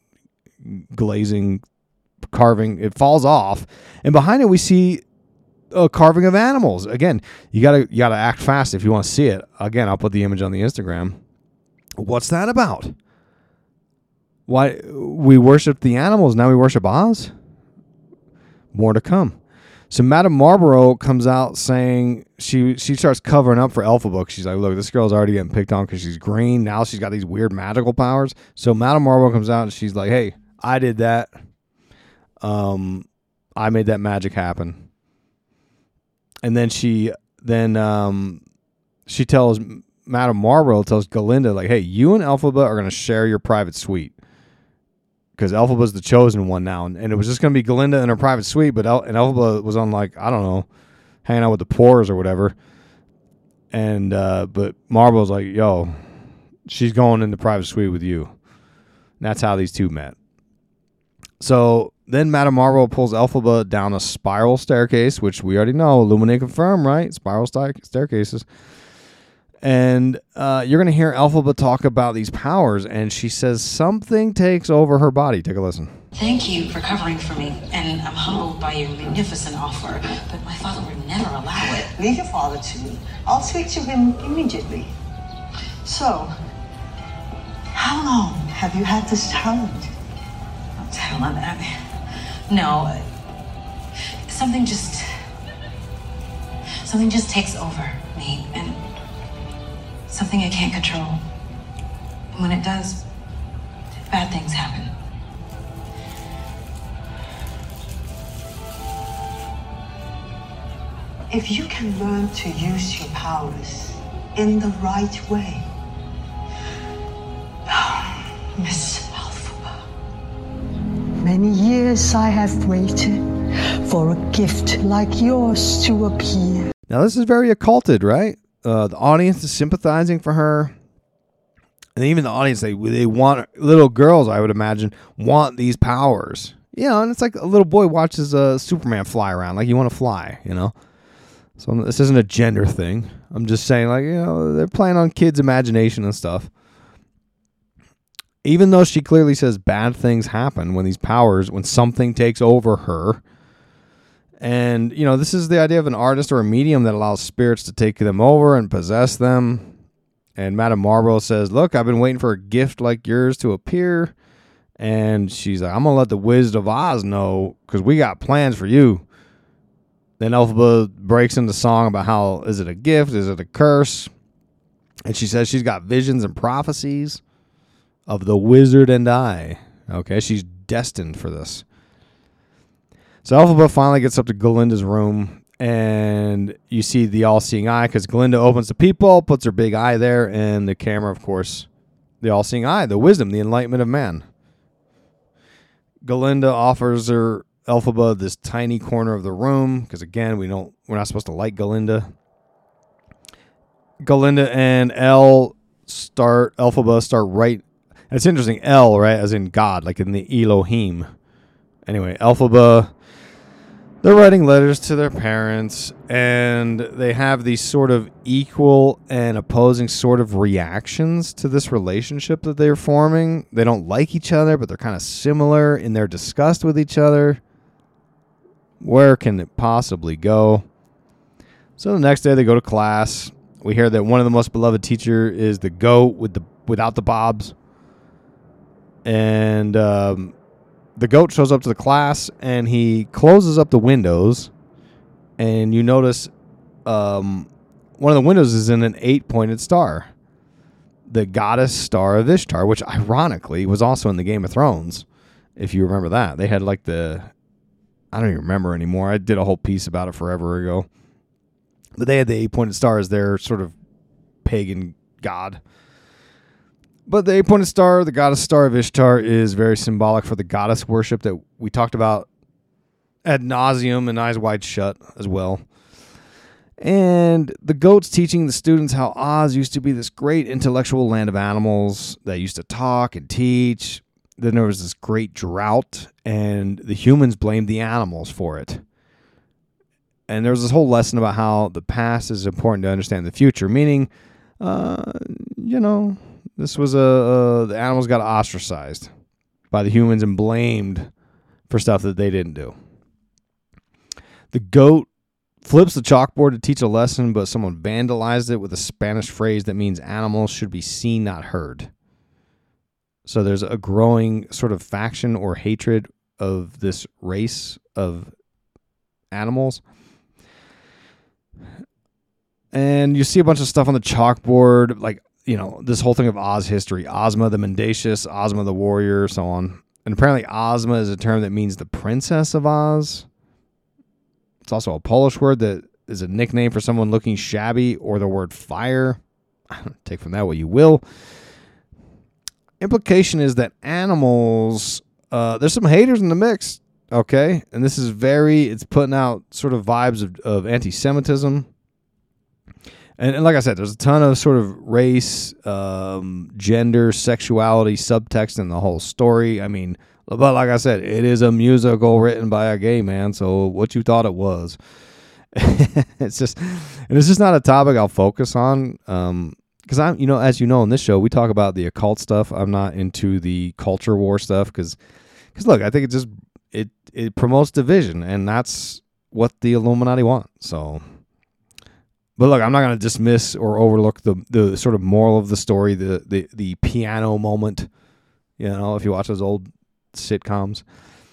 Speaker 1: glazing carving. It falls off, and behind it we see a carving of animals. Again, you gotta act fast if you want to see it. Again, I'll put the image on the Instagram. What's that about? Why we worship the animals, now we worship Oz? More to come. So Madame Marlborough comes out saying she starts covering up for Elphaba. She's like, look, this girl's already getting picked on because she's green. Now she's got these weird magical powers. So Madame Marlborough comes out and she's like, hey, I did that. I made that magic happen. And then she tells Madame Marlborough, tells Galinda, like, hey, you and Elphaba are going to share your private suite. Because Elphaba's the chosen one now. And it was just going to be Galinda in her private suite, but Elphaba was on, like, I don't know, hanging out with the poors or whatever. And but Marlborough's like, yo, she's going in the private suite with you. And that's how these two met. So then Madame Marlborough pulls Elphaba down a spiral staircase, which we already know, Illuminate confirmed, right? Spiral staircases. And you're going to hear Elphaba talk about these powers, and she says something takes over her body. Take a listen.
Speaker 2: Thank you for covering for me, and I'm humbled by your magnificent offer, but my father would never allow it.
Speaker 3: Leave your father to me. I'll speak to him immediately. So, how long have you had this talent?
Speaker 2: Oh, talent? No. Something just takes over me, and something I can't control. And when it does, bad things happen.
Speaker 3: If you can learn to use your powers in the right way, Miss Elphaba. Many years I have waited for a gift like yours to appear.
Speaker 1: Now, this is very occulted, right? The audience is sympathizing for her. And even the audience, they want, little girls, I would imagine, want these powers. You know, and it's like a little boy watches Superman fly around, like you want to fly, you know? So this isn't a gender thing. I'm just saying, like, you know, they're playing on kids' imagination and stuff. Even though she clearly says bad things happen when these powers, when something takes over her. And, you know, this is the idea of an artist or a medium that allows spirits to take them over and possess them. And Madame Marlborough says, look, I've been waiting for a gift like yours to appear. And she's like, I'm going to let the Wizard of Oz know because we got plans for you. Then Elphaba breaks into song about how, is it a gift? Is it a curse? And she says she's got visions and prophecies of the wizard and I. Okay, she's destined for this. So Elphaba finally gets up to Galinda's room, and you see the all-seeing eye, because Galinda opens the peephole, puts her big eye there, and the camera, of course, the all-seeing eye, the wisdom, the enlightenment of man. Galinda offers her Elphaba this tiny corner of the room, because again, we're not supposed to like Galinda. Galinda and Elphaba start right. It's interesting, El, right, as in God, like in the Elohim. Anyway, Elphaba, they're writing letters to their parents, and they have these sort of equal and opposing sort of reactions to this relationship that they're forming. They don't like each other, but they're kind of similar in their disgust with each other. Where can it possibly go? So the next day they go to class. We hear that one of the most beloved teacher is the goat without the bobs. And the goat shows up to the class, and he closes up the windows. And you notice one of the windows is in an 8-pointed star. The goddess star of Ishtar, which ironically was also in the Game of Thrones, if you remember that. They had like I don't even remember anymore. I did a whole piece about it forever ago. But they had the 8-pointed star as their sort of pagan god. But the 8-pointed star, the goddess star of Ishtar, is very symbolic for the goddess worship that we talked about ad nauseum and Eyes Wide Shut as well. And the goat's teaching the students how Oz used to be this great intellectual land of animals that used to talk and teach. Then there was this great drought, and the humans blamed the animals for it. And there was this whole lesson about how the past is important to understand the future, meaning, this was the animals got ostracized by the humans and blamed for stuff that they didn't do. The goat flips the chalkboard to teach a lesson, but someone vandalized it with a Spanish phrase that means animals should be seen, not heard. So there's a growing sort of faction or hatred of this race of animals. And you see a bunch of stuff on the chalkboard, like, you know, this whole thing of Oz history. Ozma the Mendacious, Ozma the Warrior, so on. And apparently Ozma is a term that means the Princess of Oz. It's also a Polish word that is a nickname for someone looking shabby, or the word fire. Take from that what you will. Implication is that animals, there's some haters in the mix, okay? And this is it's putting out sort of vibes of anti-Semitism. And like I said, there's a ton of sort of race, gender, sexuality subtext in the whole story. I mean, but like I said, it is a musical written by a gay man, so what you thought it was. It's just not a topic I'll focus on. Because I'm, you know, as you know, on this show, we talk about the occult stuff. I'm not into the culture war stuff because look, I think it promotes division, and that's what the Illuminati want. So. But look, I'm not going to dismiss or overlook the sort of moral of the story, the piano moment, you know, if you watch those old sitcoms.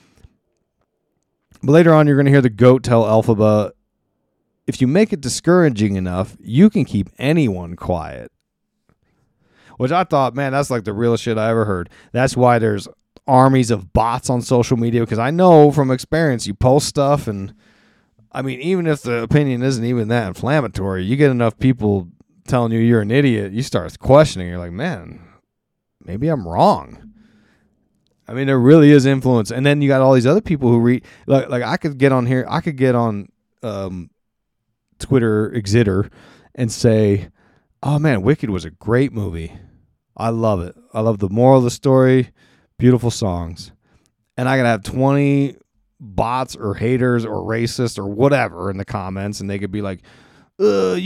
Speaker 1: But later on, you're going to hear the goat tell Elphaba, if you make it discouraging enough, you can keep anyone quiet. Which I thought, man, that's like the realest shit I ever heard. That's why there's armies of bots on social media, because I know from experience, you post stuff and... I mean, even if the opinion isn't even that inflammatory, you get enough people telling you you're an idiot, you start questioning. You're like, man, maybe I'm wrong. I mean, there really is influence. And then you got all these other people who read, like I could get on here, I could get on Twitter Exeter and say, oh man, Wicked was a great movie. I love it. I love the moral of the story, beautiful songs. And I could have 20 bots or haters or racist or whatever in the comments, and they could be like, this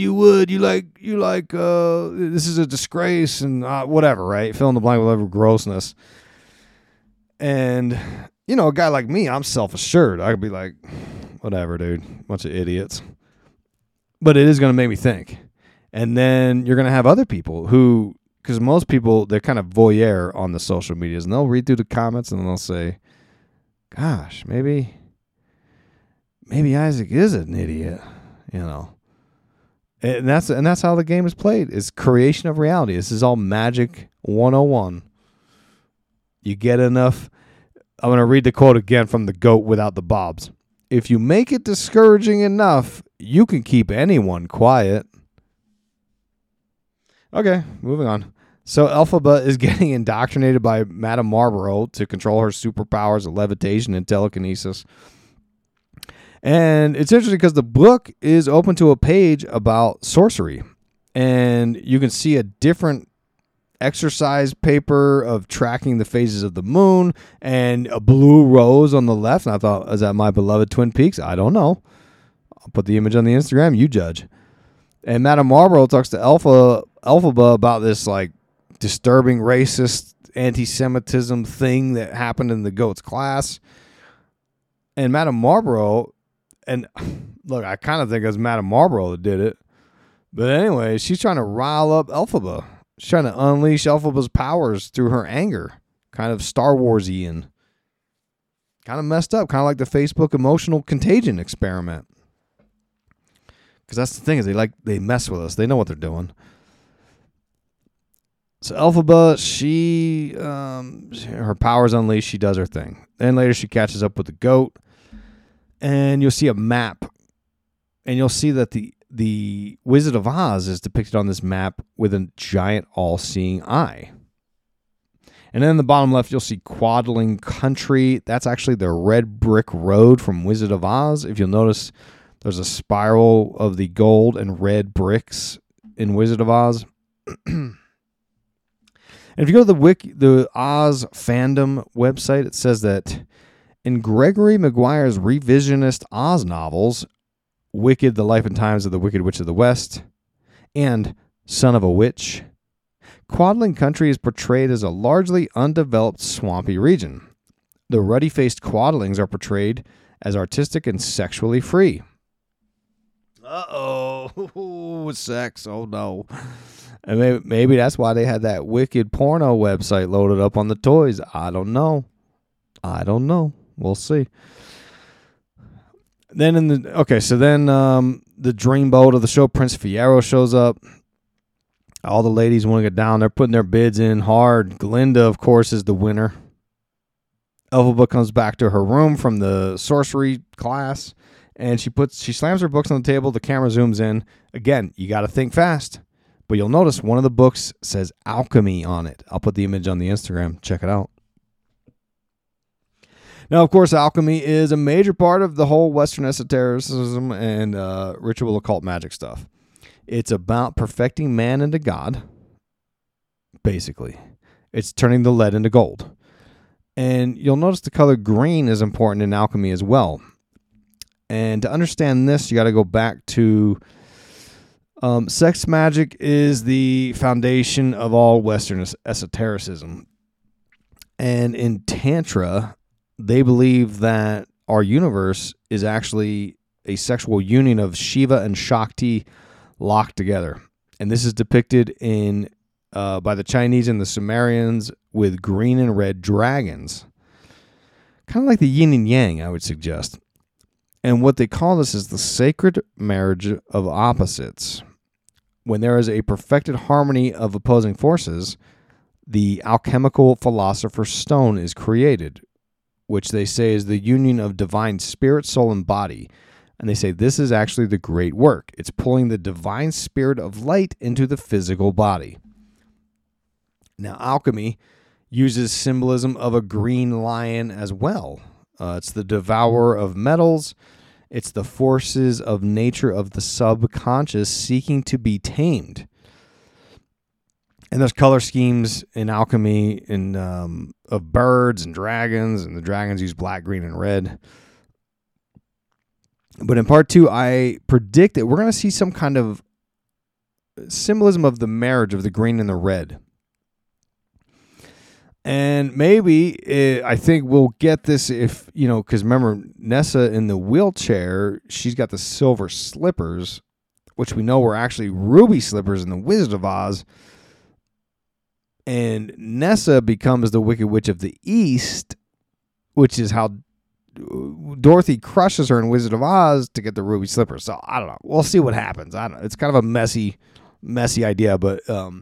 Speaker 1: is a disgrace and whatever, right? Fill in the blank with whatever grossness. And, you know, a guy like me, I'm self-assured. I could be like, whatever, dude, bunch of idiots. But it is going to make me think. And then you're going to have other people who, because most people, they're kind of voyeur on the social medias, and they'll read through the comments and they'll say, gosh, maybe Isaac is an idiot, you know. And that's how the game is played. It's creation of reality. This is all magic 101. You get enough. I'm going to read the quote again from the goat without the bobs. If you make it discouraging enough, you can keep anyone quiet. Okay, moving on. So Elphaba is getting indoctrinated by Madame Marlborough to control her superpowers of levitation and telekinesis. And it's interesting because the book is open to a page about sorcery. And you can see a different exercise paper of tracking the phases of the moon and a blue rose on the left. And I thought, is that my beloved Twin Peaks? I don't know. I'll put the image on the Instagram. You judge. And Madame Marlborough talks to Elphaba about this, like, disturbing racist anti-Semitism thing that happened in the goat's class. And Madame Marlborough, and look, I kind of think it was Madame Marlborough that did it. But anyway, she's trying to rile up Elphaba. She's trying to unleash Elphaba's powers through her anger. Kind of Star Wars-ian. Kind of messed up. Kind of like the Facebook emotional contagion experiment. Because that's the thing, is they mess with us. They know what they're doing. So Elphaba, her powers unleashed, she does her thing. Then later she catches up with the goat, and you'll see a map, and you'll see that the Wizard of Oz is depicted on this map with a giant all-seeing eye. And then in the bottom left, you'll see Quadling Country. That's actually the red brick road from Wizard of Oz. If you'll notice, there's a spiral of the gold and red bricks in Wizard of Oz. And if you go to the Oz fandom website, it says that in Gregory Maguire's revisionist Oz novels, Wicked, The Life and Times of the Wicked Witch of the West, and Son of a Witch, Quadling Country is portrayed as a largely undeveloped swampy region. The ruddy-faced Quadlings are portrayed as artistic and sexually free. Uh-oh. Sex. Oh, no. And maybe that's why they had that wicked porno website loaded up on the toys. I don't know. We'll see. Then the dreamboat of the show, Prince Fiyero, shows up. All the ladies want to get down. They're putting their bids in hard. Glinda, of course, is the winner. Elphaba comes back to her room from the sorcery class, and she slams her books on the table. The camera zooms in. Again, you got to think fast. But you'll notice one of the books says alchemy on it. I'll put the image on the Instagram. Check it out. Now, of course, alchemy is a major part of the whole Western esotericism and ritual occult magic stuff. It's about perfecting man into God, basically. It's turning the lead into gold. And you'll notice the color green is important in alchemy as well. And to understand this, you got to go back to sex magic is the foundation of all Western esotericism. And in Tantra, they believe that our universe is actually a sexual union of Shiva and Shakti locked together. And this is depicted in by the Chinese and the Sumerians with green and red dragons. Kind of like the yin and yang, I would suggest. And what they call this is the sacred marriage of opposites. When there is a perfected harmony of opposing forces, the alchemical philosopher's stone is created, which they say is the union of divine spirit, soul, and body. And they say this is actually the great work. It's pulling the divine spirit of light into the physical body. Now, alchemy uses symbolism of a green lion as well. It's the devourer of metals. It's the forces of nature of the subconscious seeking to be tamed. And there's color schemes in alchemy of birds and dragons, and the dragons use black, green, and red. But in part 2, I predict that we're going to see some kind of symbolism of the marriage of the green and the red. And maybe, I think we'll get this if, because remember, Nessa in the wheelchair, she's got the silver slippers, which we know were actually ruby slippers in the Wizard of Oz. And Nessa becomes the Wicked Witch of the East, which is how Dorothy crushes her in Wizard of Oz to get the ruby slippers. So, I don't know. We'll see what happens. I don't know. It's kind of a messy idea, but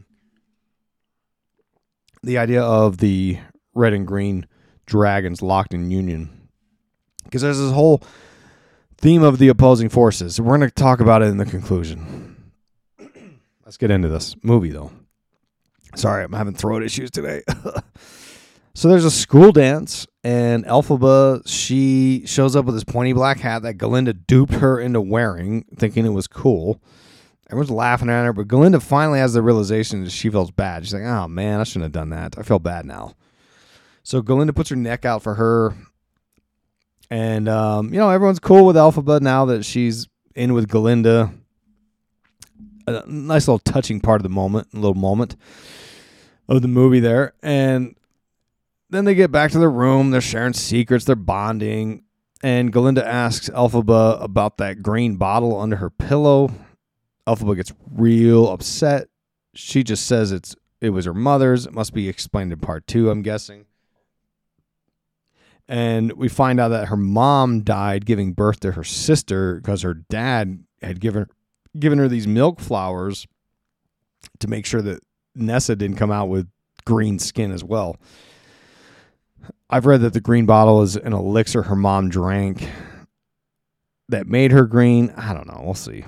Speaker 1: the idea of the red and green dragons locked in union. Because there's this whole theme of the opposing forces. We're going to talk about it in the conclusion. Let's get into this movie, though. Sorry, I'm having throat issues today. So there's a school dance, and Elphaba, she shows up with this pointy black hat that Galinda duped her into wearing, thinking it was cool. Everyone's laughing at her, but Galinda finally has the realization that she feels bad. She's like, oh, man, I shouldn't have done that. I feel bad now. So Galinda puts her neck out for her. And, everyone's cool with Elphaba now that she's in with Galinda. A nice little touching part of the moment, of the movie there. And then they get back to their room. They're sharing secrets. They're bonding. And Galinda asks Elphaba about that green bottle under her pillow. Elphaba gets real upset. She just says it was her mother's. It must be explained in part 2, I'm guessing. And we find out that her mom died giving birth to her sister because her dad had given her these milk flowers to make sure that Nessa didn't come out with green skin as well. I've read that the green bottle is an elixir her mom drank that made her green. I don't know. We'll see.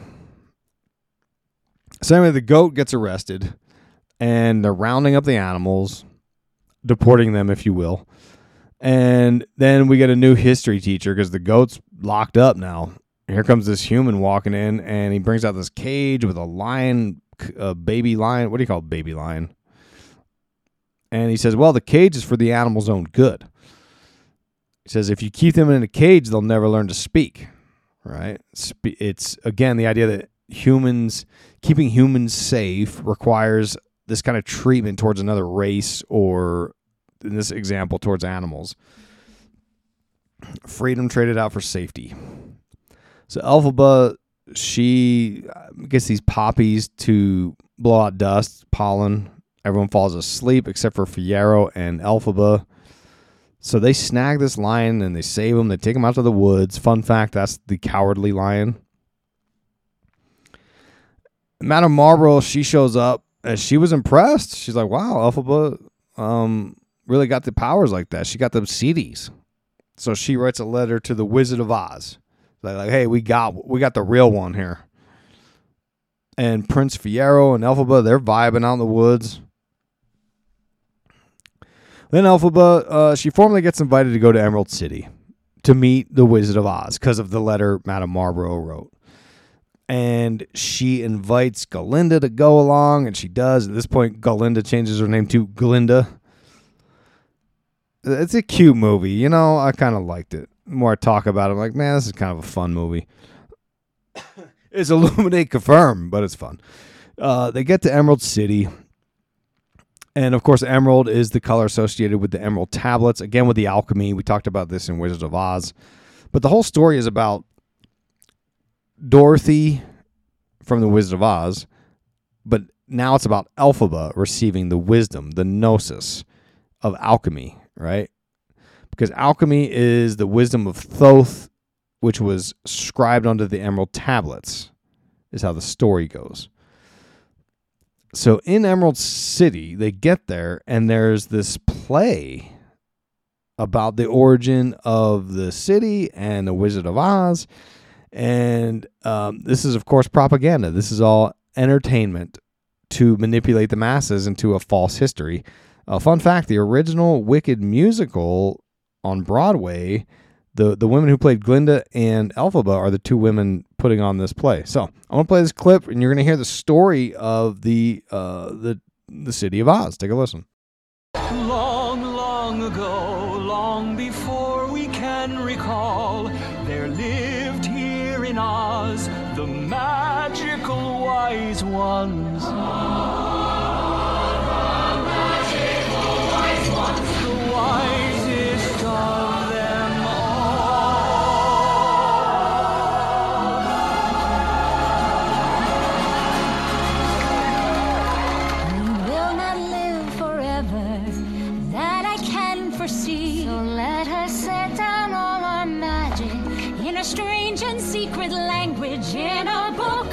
Speaker 1: So anyway, the goat gets arrested, and they're rounding up the animals, deporting them, if you will. And then we get a new history teacher because the goat's locked up now. Here comes this human walking in, and he brings out this cage with a lion, a baby lion. What do you call a baby lion? And he says, well, the cage is for the animal's own good. He says, if you keep them in a cage, they'll never learn to speak, right? It's, again, the idea that keeping humans safe requires this kind of treatment towards another race, or in this example, towards animals. Freedom traded out for safety. So Elphaba she gets these poppies to blow out dust, pollen. Everyone falls asleep except for Fiyero and Elphaba. So they snag this lion and they save him. They take him out to the woods. Fun fact, that's the cowardly lion. Madame Marlborough, she shows up and she was impressed. She's like, wow, Elphaba really got the powers like that. She got them CDs. So she writes a letter to the Wizard of Oz. Like, hey, we got the real one here. And Prince Fiyero and Elphaba, they're vibing out in the woods. Then Elphaba, she formally gets invited to go to Emerald City to meet the Wizard of Oz because of the letter Madame Marlborough wrote. And she invites Galinda to go along, and she does. At this point, Galinda changes her name to Glinda. It's a cute movie. You know, I kind of liked it. The more I talk about it, I'm like, man, this is kind of a fun movie. It's Illuminate confirmed, but it's fun. They get to Emerald City. And, of course, emerald is the color associated with the emerald tablets. Again, with the alchemy. We talked about this in Wizards of Oz. But the whole story is about Dorothy from the Wizard of Oz. But now it's about Elphaba receiving the wisdom, the gnosis of alchemy, right? Because alchemy is the wisdom of Thoth, which was scribed onto the emerald tablets, is how the story goes. So in Emerald City, they get there, and there's this play about the origin of the city and the Wizard of Oz. And this is, of course, propaganda. This is all entertainment to manipulate the masses into a false history. Fun fact, the original Wicked musical on Broadway, the women who played Glinda and Elphaba are the two women putting on this play. So I want to play this clip, and you're going to hear the story of the city of Oz. Take a listen.
Speaker 4: Long, long ago, long before we can recall, there lived here in Oz the magical wise ones. The wisest of them all.
Speaker 5: We will not live forever, that I can foresee. So let us set down all our magic in a strange and secret language in a book.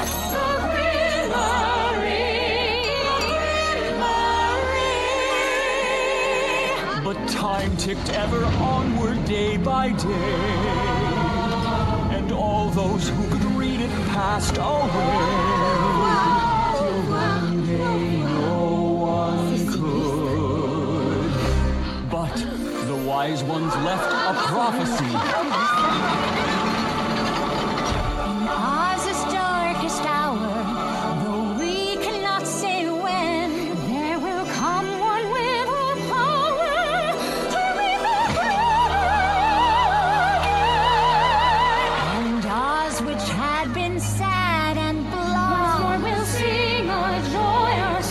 Speaker 4: But time ticked ever onward day by day, and all those who could read it passed away, till one day no one could. But the wise ones left a prophecy.
Speaker 5: In Oz's darkest hour, though we cannot say when, there will come one with all power to remember. And Oz, which had been sad and blonde, once more will sing a joyous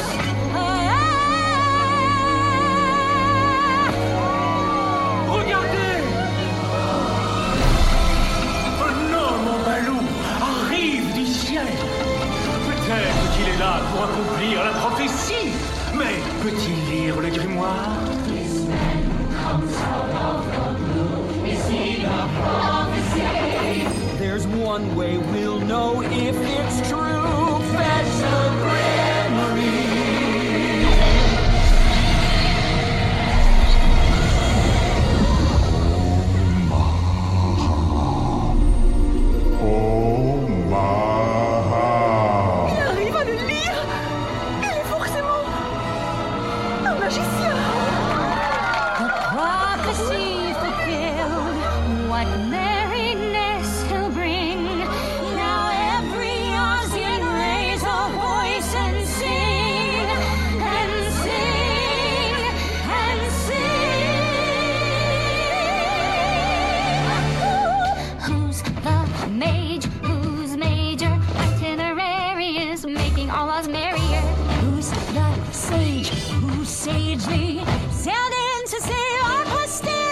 Speaker 4: Regardez! Un homme en balou arrive du ciel. Peut-être qu'il est là pour accomplir la prophétie, mais peut-il lire le grimoire? There's one way we'll know if it's true. Fetch the grimoire.
Speaker 3: Il arrive à le lire. Il est forcément un magicien.
Speaker 5: The prophecy fulfilled, what merriness he'll bring. Now every Ozian raise a voice and sing, and sing, and sing. Who's the mage? Who's major? Itinerary is making all us merrier. Who's the sage? Who's sagely sailed in to save our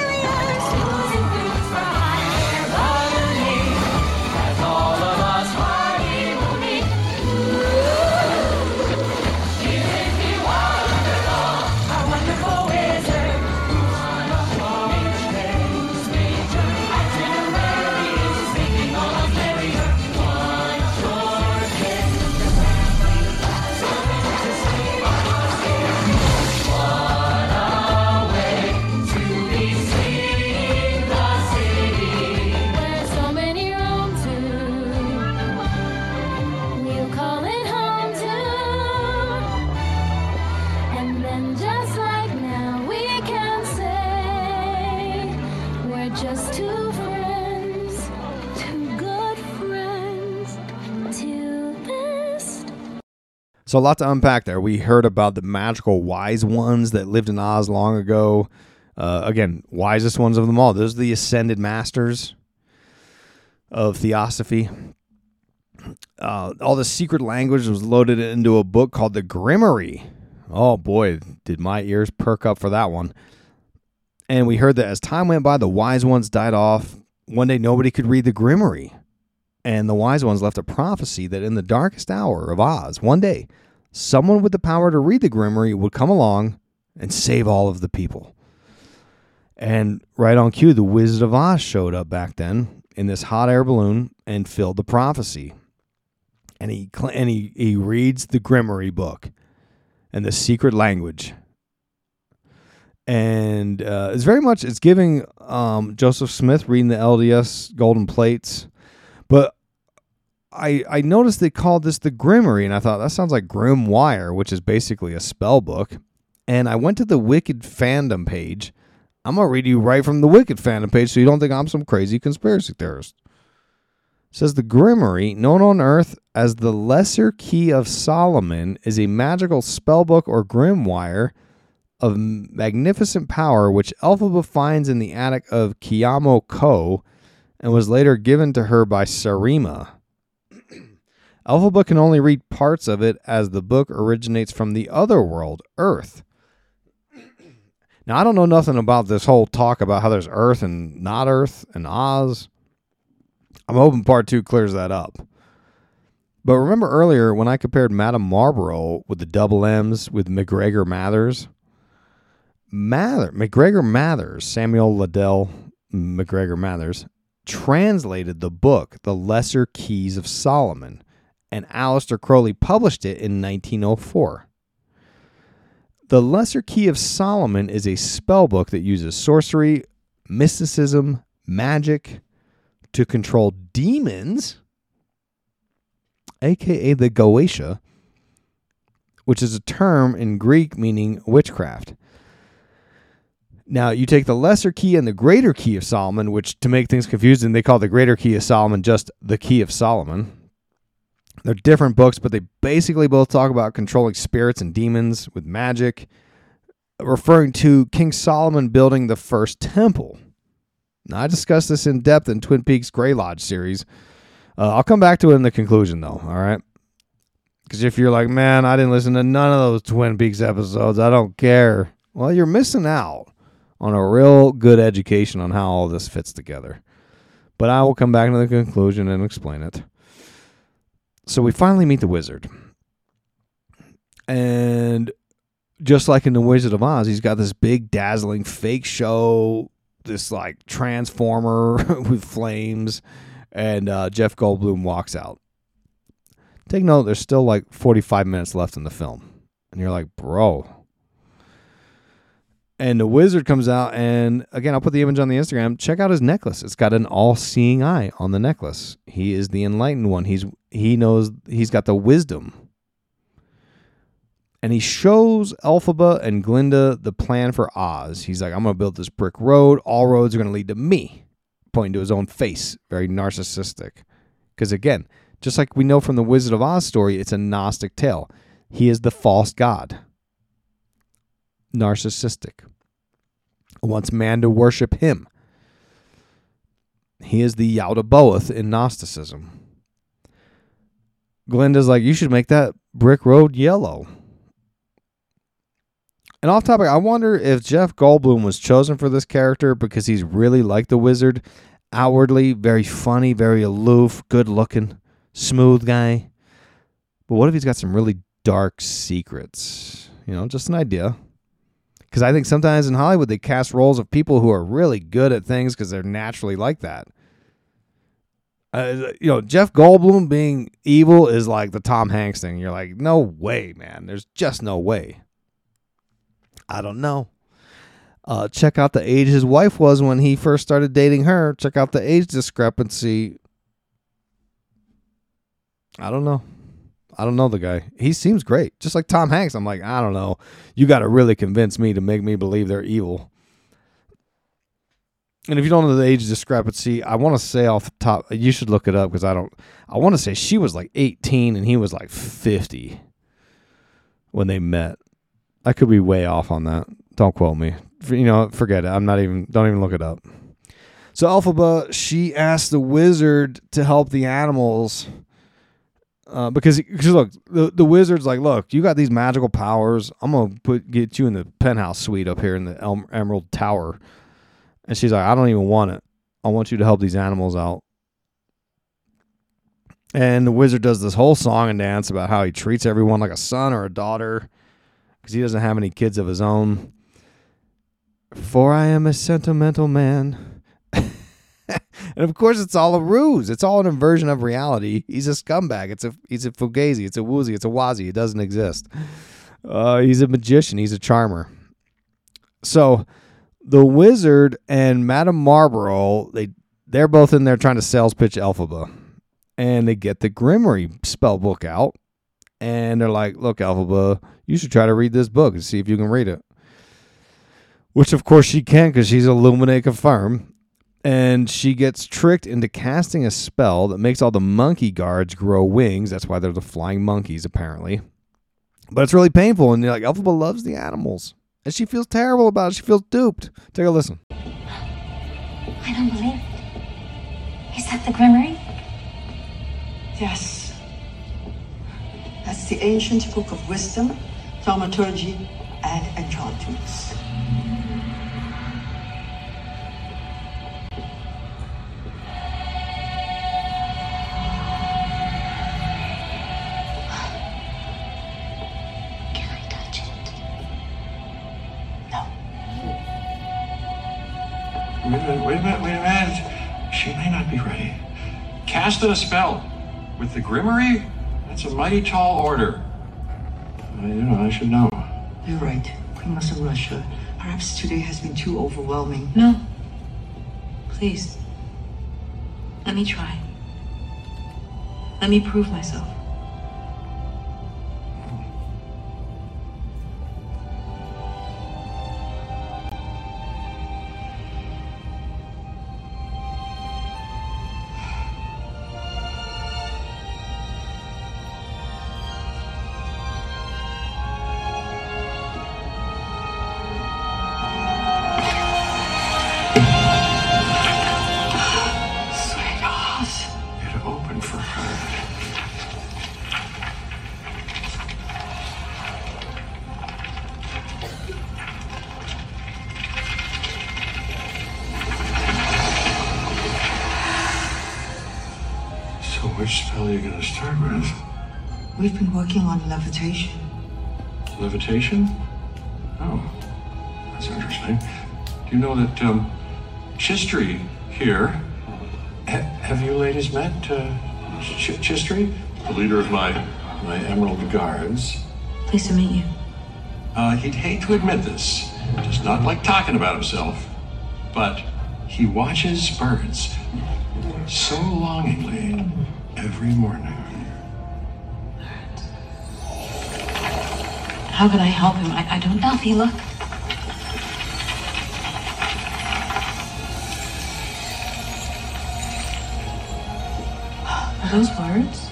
Speaker 5: posteriors? Who's in boots for hire? Learning, as all of us
Speaker 1: So a lot to unpack there. We heard about the magical wise ones that lived in Oz long ago. Again, wisest ones of them all. Those are the ascended masters of theosophy. All the secret language was loaded into a book called the Grimoire. Oh boy, did my ears perk up for that one. And we heard that as time went by, the wise ones died off. One day, nobody could read the Grimoire. And the wise ones left a prophecy that in the darkest hour of Oz, one day, someone with the power to read the Grimoire would come along and save all of the people. And right on cue, the Wizard of Oz showed up back then in this hot air balloon and filled the prophecy. And he reads the Grimoire book and the secret language. And it's giving Joseph Smith reading the LDS golden plates. But I noticed they called this the Grimoire, and I thought, that sounds like Grimoire, which is basically a spell book. And I went to the Wicked fandom page. I'm going to read you right from the Wicked fandom page so you don't think I'm some crazy conspiracy theorist. It says, the Grimoire, known on Earth as the Lesser Key of Solomon, is a magical spell book or grimoire of magnificent power which Elphaba finds in the attic of Kiamo Ko, and was later given to her by Sarima. Elphaba can only read parts of it as the book originates from the other world, Earth. Now, I don't know nothing about this whole talk about how there's Earth and not Earth and Oz. I'm hoping part 2 clears that up. But remember earlier when I compared Madame Marlborough with the double M's with McGregor Mathers? McGregor Mathers, Samuel Liddell McGregor Mathers, translated the book, The Lesser Keys of Solomon, and Aleister Crowley published it in 1904. The Lesser Key of Solomon is a spell book that uses sorcery, mysticism, magic to control demons, aka the Goetia, which is a term in Greek meaning witchcraft. Now, you take the Lesser Key and the Greater Key of Solomon, which, to make things confusing, they call the Greater Key of Solomon just the Key of Solomon. They're different books, but they basically both talk about controlling spirits and demons with magic, referring to King Solomon building the first temple. Now, I discussed this in depth in Twin Peaks Grey Lodge series. I'll come back to it in the conclusion, though, all right? Because if you're like, man, I didn't listen to none of those Twin Peaks episodes, I don't care. Well, you're missing out on a real good education on how all this fits together. But I will come back to the conclusion and explain it. So we finally meet the wizard. And just like in The Wizard of Oz, he's got this big, dazzling fake show, this like transformer with flames, and Jeff Goldblum walks out. Take note, there's still like 45 minutes left in the film. And you're like, bro. And the wizard comes out, and again, I'll put the image on the Instagram. Check out his necklace. It's got an all-seeing eye on the necklace. He is the enlightened one. He knows, he's got the wisdom. And he shows Elphaba and Glinda the plan for Oz. He's like, I'm going to build this brick road. All roads are going to lead to me. Pointing to his own face. Very narcissistic. Because again, just like we know from the Wizard of Oz story, it's a Gnostic tale. He is the false god. Narcissistic. Wants man to worship him. He is the Yaldabaoth in Gnosticism. Glinda's like, you should make that brick road yellow. And off topic, I wonder if Jeff Goldblum was chosen for this character because he's really like the wizard. Outwardly, very funny, very aloof, good looking, smooth guy. But what if he's got some really dark secrets? You know, just an idea. Because I think sometimes in Hollywood, they cast roles of people who are really good at things because they're naturally like that. Jeff Goldblum being evil is like the Tom Hanks thing. You're like, no way, man. There's just no way. I don't know. Check out the age his wife was when he first started dating her. Check out the age discrepancy. I don't know. I don't know the guy. He seems great. Just like Tom Hanks. I'm like, I don't know. You got to really convince me to make me believe they're evil. And if you don't know the age discrepancy, I want to say off the top, you should look it up because I want to say she was like 18 and he was like 50. when they met. I could be way off on that. Don't quote me. Forget it. Don't even look it up. So Elphaba, she asked the wizard to help the animals because look, the wizard's like, look, you got these magical powers. I'm gonna get you in the penthouse suite up here in the Emerald Tower. And she's like, I don't even want it. I want you to help these animals out. And the wizard does this whole song and dance about how he treats everyone like a son or a daughter because he doesn't have any kids of his own. For I am a sentimental man. And of course, it's all a ruse. It's all an inversion of reality. He's a scumbag. He's a fugazi. It's a woozy. It's a wazi. It doesn't exist. He's a magician. He's a charmer. So the wizard and Madame Marlborough, they're both in there trying to sales pitch Elphaba. And they get the Grimoire spell book out. And they're like, look, Elphaba, you should try to read this book and see if you can read it. Which, of course, she can because she's Illuminate confirmed. And she gets tricked into casting a spell that makes all the monkey guards grow wings. That's why they're the flying monkeys, apparently. But it's really painful. And Elphaba loves the animals. And she feels terrible about it. She feels duped. Take a listen.
Speaker 5: I don't believe it. Is that the Grimoire?
Speaker 3: Yes. That's the ancient book of wisdom, thaumaturgy, and enchantments.
Speaker 5: Can I touch it?
Speaker 3: No.
Speaker 6: Wait a minute. She may not be ready. Casting a spell with the Grimoire? That's a mighty tall order. I should know.
Speaker 3: You're right. We mustn't rush her. Perhaps today has been too overwhelming.
Speaker 2: No. Please. Let me try. Let me prove myself.
Speaker 6: It opened for her. So which spell are you going to start with?
Speaker 3: We've been working on levitation.
Speaker 6: Levitation? Oh, that's interesting. Do you know that Chistry here? Have you ladies met Chistry, the leader of my Emerald Guards?
Speaker 2: Pleased to meet you.
Speaker 6: He'd hate to admit this. Does not like talking about himself, but he watches birds so longingly every morning.
Speaker 2: How can I help him? I don't know.
Speaker 5: Elfie, look.
Speaker 2: Are those words?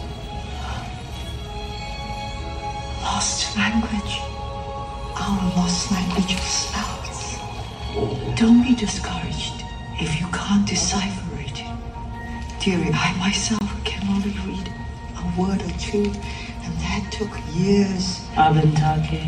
Speaker 3: Lost language. Our lost language of spells. Don't be discouraged if you can't decipher it. Dearie, I myself can only read a word or two, and that took years.
Speaker 7: Abentake,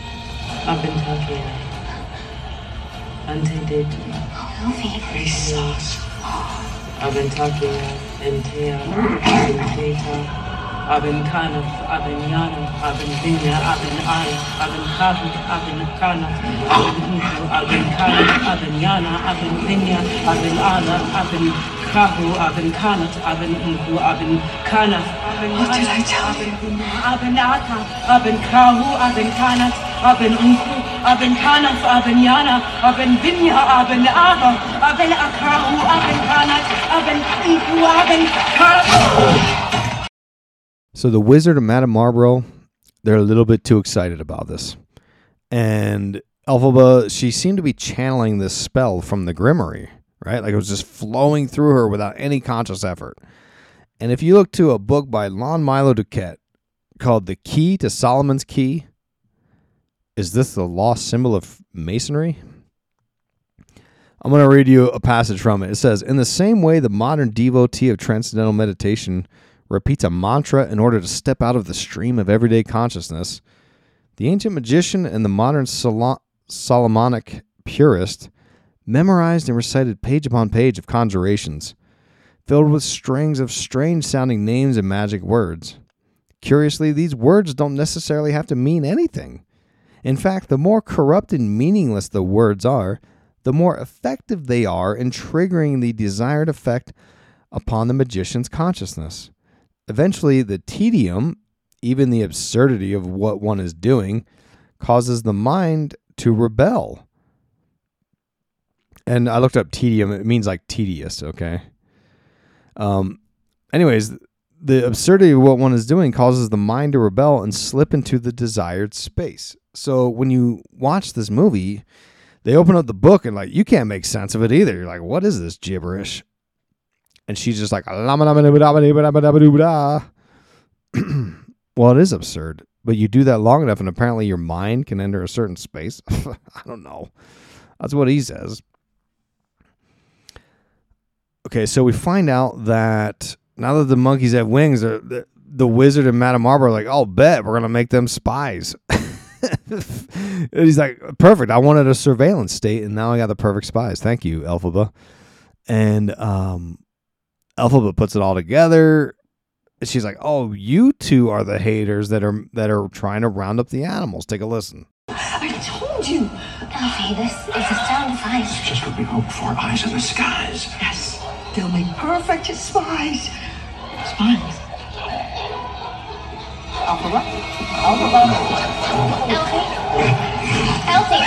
Speaker 7: Antedetu,
Speaker 5: Elfie.
Speaker 3: Resource.
Speaker 7: Abentake, Entea, Abenteta, Abenkana, Abenyana, Abenvinya, Abenaya, Abenkahu, Abenkana, Abenhuku, Abenkana, Abenyana, Abenvinya, Abenana, Abenkahu, Abenkanat, Abenhuku, Abenkana,
Speaker 3: What did I tell you?
Speaker 7: Abenaka, Abenkahu, Abenkanat, Abenhuku, Abenkanat, Abenyana, Abenvinya, Abenaga, Abenakahu, Abenkanat, Abenhuku, Abenkana.
Speaker 1: So the wizard and Madame Marlborough, they're a little bit too excited about this. And Elphaba, she seemed to be channeling this spell from the Grimoire, right? Like it was just flowing through her without any conscious effort. And if you look to a book by Lon Milo Duquette called The Key to Solomon's Key, Is this the lost symbol of masonry? I'm going to read you a passage from it. It says, in the same way, the modern devotee of transcendental meditation repeats a mantra in order to step out of the stream of everyday consciousness, the ancient magician and the modern Solomonic purist memorized and recited page upon page of conjurations, filled with strings of strange-sounding names and magic words. Curiously, these words don't necessarily have to mean anything. In fact, the more corrupt and meaningless the words are, the more effective they are in triggering the desired effect upon the magician's consciousness. Eventually, the tedium, even the absurdity of what one is doing, causes the mind to rebel. And I looked up tedium. It means like tedious, okay? Anyways, the absurdity of what one is doing causes the mind to rebel and slip into the desired space. So when you watch this movie, they open up the book and like you can't make sense of it either. You're like, what is this gibberish? And she's just like, well, it is absurd. But you do that long enough and apparently your mind can enter a certain space. I don't know. That's what he says. Okay, so we find out that now that the monkeys have wings, the wizard and Madame Marble are like, oh, bet, we're going to make them spies. And he's like, perfect. I wanted a surveillance state, and now I got the perfect spies. Thank you, Elphaba. And Elphaba puts it all together. She's like, oh, you two are the haters that are trying to round up the animals. Take a listen.
Speaker 3: I told you.
Speaker 5: Elfie, this is a sound device.
Speaker 6: It's just what we hoped for. Eyes in the skies.
Speaker 3: Yes, they'll make perfect spies. Spies. Alpha.
Speaker 5: Elfie!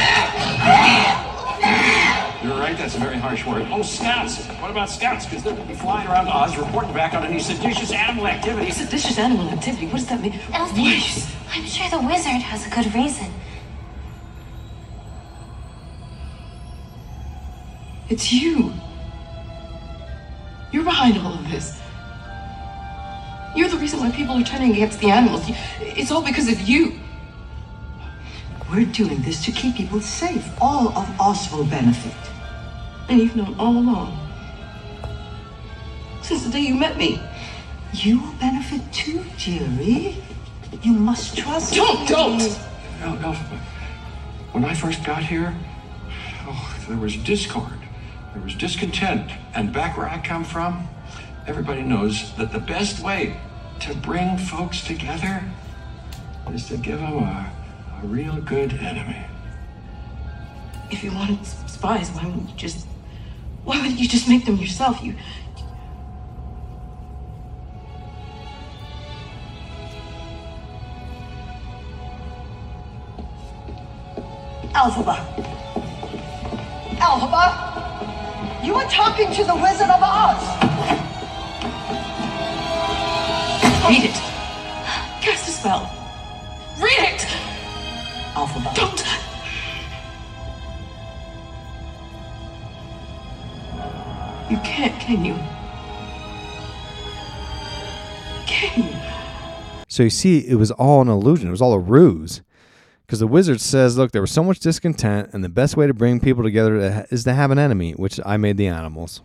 Speaker 6: You're right, that's a very harsh word. Oh, scouts. What about scouts? Because they'll be flying around Oz reporting back on any seditious animal activity.
Speaker 3: Seditious animal activity? What does that mean?
Speaker 5: Elfie, I'm sure the wizard has a good reason.
Speaker 3: It's you. You're behind all of this. You're the reason why people are turning against the animals. It's all because of you. We're doing this to keep people safe. All of us will benefit. And you've known all along. Since the day you met me. You will benefit too, dearie. You must trust me. Don't!
Speaker 6: Elphaba, when I first got here, there was discord. There was discontent. And back where I come from, everybody knows that the best way to bring folks together is to give them a real good enemy.
Speaker 3: If you wanted spies, why wouldn't you just make them yourself? Elphaba, you are talking to the Wizard of Oz. Read it. Cast a spell. Read it. Alphabet. Don't. You can't, can you? Can you?
Speaker 1: So you see, it was all an illusion. It was all a ruse. Because the wizard says, look, there was so much discontent, and the best way to bring people together is to have an enemy, which I made the animals.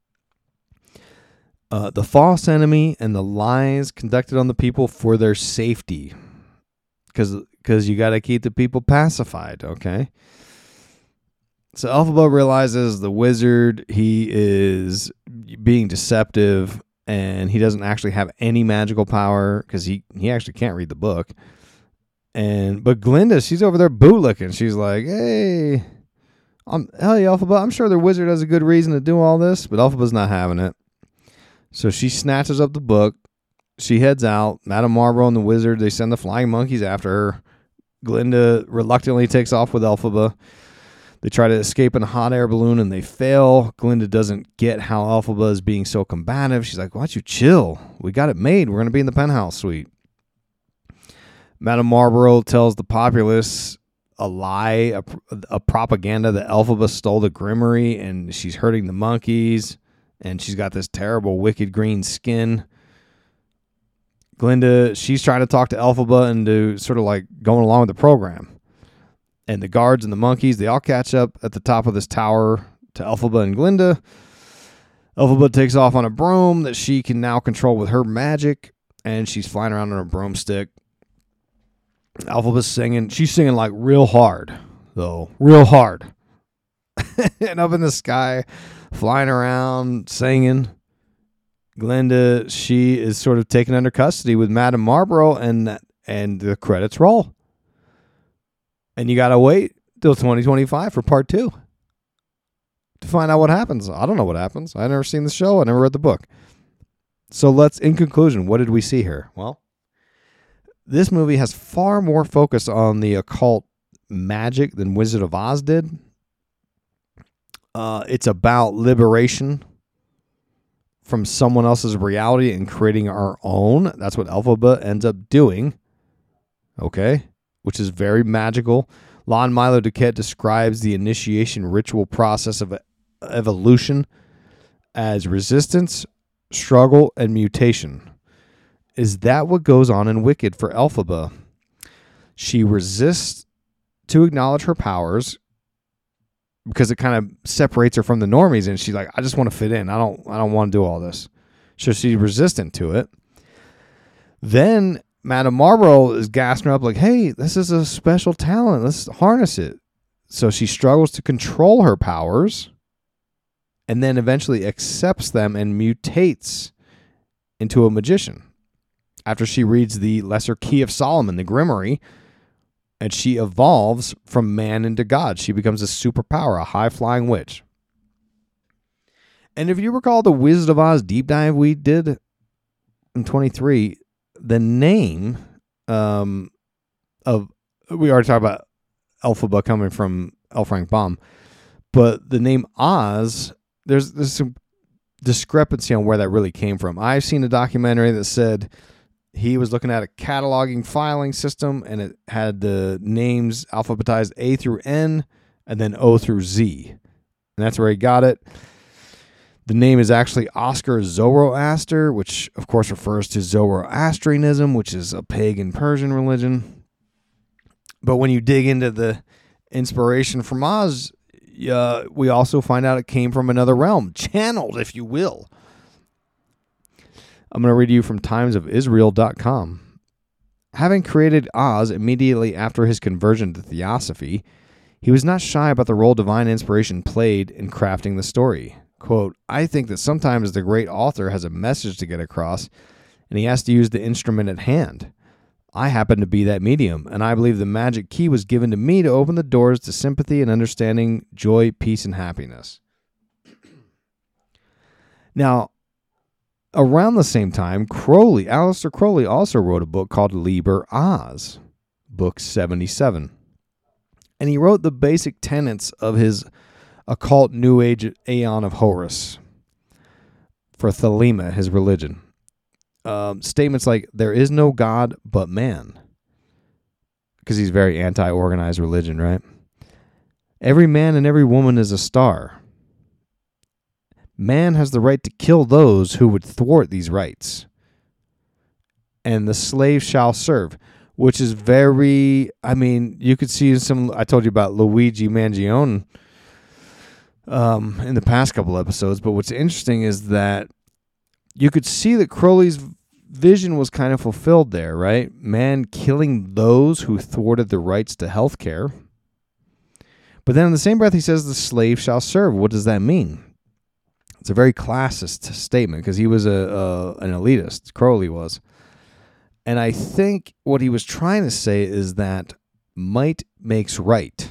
Speaker 1: The false enemy and the lies conducted on the people for their safety. Because you got to keep the people pacified, okay? So Elphaba realizes the wizard, he is being deceptive, and he doesn't actually have any magical power, because he actually can't read the book. But Glinda, she's over there bootlicking. She's like, hey, Elphaba, I'm sure the wizard has a good reason to do all this, but Elphaba's not having it. So she snatches up the book. She heads out. Madame Marble and the wizard, they send the flying monkeys after her. Glinda reluctantly takes off with Elphaba. They try to escape in a hot air balloon and they fail. Glinda doesn't get how Elphaba is being so combative. She's like, why don't you chill? We got it made. We're going to be in the penthouse suite. Madame Marble tells the populace a lie, a propaganda that Elphaba stole the Grimoire and she's hurting the monkeys and she's got this terrible wicked green skin. Glinda, she's trying to talk to Elphaba into sort of like going along with the program. And the guards and the monkeys, they all catch up at the top of this tower to Elphaba and Glinda. Elphaba takes off on a broom that she can now control with her magic, and she's flying around on a broomstick. Elphaba's singing. She's singing like real hard, though. Real hard. And up in the sky, flying around, singing. Glinda, she is sort of taken under custody with Madame Marlborough, and the credits roll. And you got to wait till 2025 for part 2 to find out what happens. I don't know what happens. I've never seen the show. I never read the book. So in conclusion, what did we see here? Well, this movie has far more focus on the occult magic than Wizard of Oz did. It's about liberation from someone else's reality and creating our own. That's what Elphaba ends up doing. Okay? Which is very magical. Lon Milo DuQuette describes the initiation ritual process of evolution as resistance, struggle, and mutation. Is that what goes on in Wicked for Elphaba? She resists to acknowledge her powers because it kind of separates her from the normies, and she's like, I just want to fit in. I don't want to do all this. So she's resistant to it. Then Madame Marlborough is gassing her up like, hey, this is a special talent. Let's harness it. So she struggles to control her powers and then eventually accepts them and mutates into a magician. After she reads the Lesser Key of Solomon, the Grimoire, and she evolves from man into God. She becomes a superpower, a high-flying witch. And if you recall the Wizard of Oz deep dive we did in 23, the name we already talked about Elphaba coming from L. Frank Baum, but the name Oz, there's some discrepancy on where that really came from. I've seen a documentary that said he was looking at a cataloging filing system, and it had the names alphabetized A through N and then O through Z. And that's where he got it. The name is actually Oscar Zoroaster, which of course refers to Zoroastrianism, which is a pagan Persian religion. But when you dig into the inspiration from Oz, we also find out it came from another realm, channeled, if you will. I'm going to read you from timesofisrael.com. Having created Oz immediately after his conversion to theosophy, he was not shy about the role divine inspiration played in crafting the story. Quote, I think that sometimes the great author has a message to get across, and he has to use the instrument at hand. I happen to be that medium, and I believe the magic key was given to me to open the doors to sympathy and understanding, joy, peace, and happiness. Now, around the same time, Aleister Crowley also wrote a book called Liber Oz, book 77. And he wrote the basic tenets of his occult New Age Aeon of Horus for Thelema, his religion. Statements like, there is no God but man. Because he's very anti-organized religion, right? Every man and every woman is a star. Man has the right to kill those who would thwart these rights. And the slave shall serve, which is very, you could see I told you about Luigi Mangione in the past couple episodes, but what's interesting is that you could see that Crowley's vision was kind of fulfilled there, right? Man killing those who thwarted the rights to health care. But then in the same breath, he says the slave shall serve. What does that mean? It's a very classist statement because he was an elitist. Crowley was. And I think what he was trying to say is that might makes right.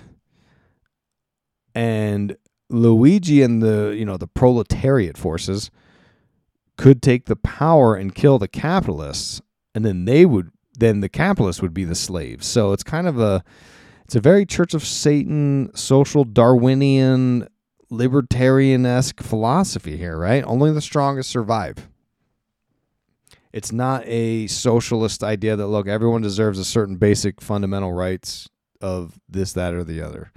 Speaker 1: And Luigi and the proletariat forces could take the power and kill the capitalists, and then the capitalists would be the slaves. So it's kind of it's a very Church of Satan, social Darwinian, libertarian-esque philosophy here, right? Only the strongest survive. It's not a socialist idea that, look, everyone deserves a certain basic fundamental rights of this, that, or the other.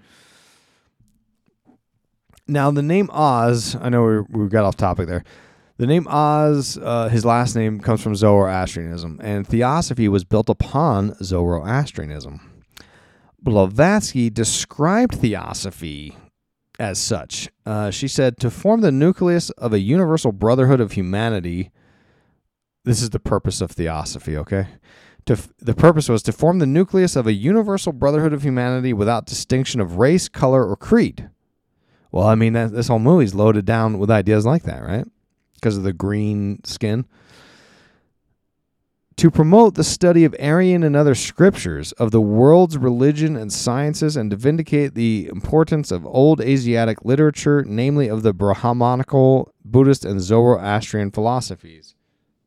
Speaker 1: Now, the name Oz, I know we got off topic there. The name Oz, his last name comes from Zoroastrianism, and theosophy was built upon Zoroastrianism. Blavatsky described theosophy as such. She said, to form the nucleus of a universal brotherhood of humanity. This is the purpose of theosophy, okay? The purpose was to form the nucleus of a universal brotherhood of humanity without distinction of race, color, or creed. Well, I mean, this whole movie's loaded down with ideas like that, right? Because of the green skin. To promote the study of Aryan and other scriptures of the world's religion and sciences, and to vindicate the importance of old Asiatic literature, namely of the Brahmanical, Buddhist, and Zoroastrian philosophies.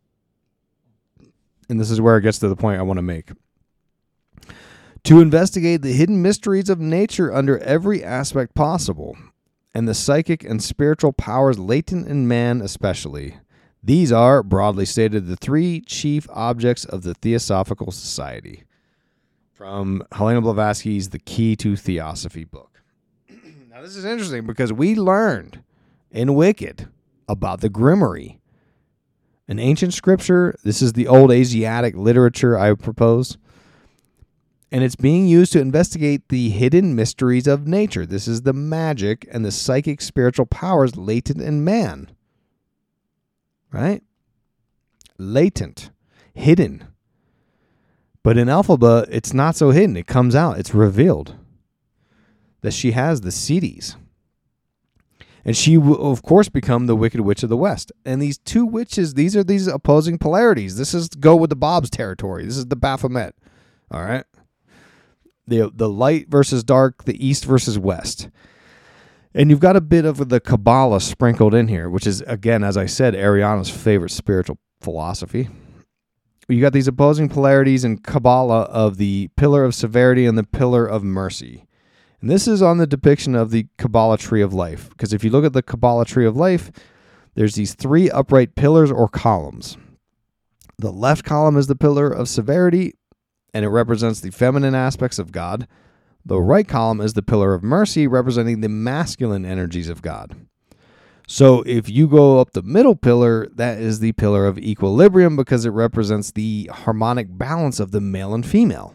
Speaker 1: And this is where it gets to the point I want to make. To investigate the hidden mysteries of nature under every aspect possible, and the psychic and spiritual powers latent in man especially. These are, broadly stated, the three chief objects of the Theosophical Society. From Helena Blavatsky's The Key to Theosophy book. Now this is interesting because we learned in Wicked about the Grimoire. An ancient scripture. This is the old Asiatic literature I propose. And it's being used to investigate the hidden mysteries of nature. This is the magic and the psychic spiritual powers latent in man. Right? Latent. Hidden. But in Elphaba, it's not so hidden. It comes out. It's revealed that she has the Siddhis. And she will, of course, become the Wicked Witch of the West. And these two witches, these are these opposing polarities. This is go with the Bob's territory. This is the Baphomet. All right? The light versus dark, the east versus west. And you've got a bit of the Kabbalah sprinkled in here, which is, again, as I said, Ariana's favorite spiritual philosophy. You got these opposing polarities in Kabbalah of the pillar of severity and the pillar of mercy. And this is on the depiction of the Kabbalah tree of life. Because if you look at the Kabbalah tree of life, there's these three upright pillars or columns. The left column is the pillar of severity, and it represents the feminine aspects of God. The right column is the pillar of mercy, representing the masculine energies of God. So if you go up the middle pillar, that is the pillar of equilibrium because it represents the harmonic balance of the male and female.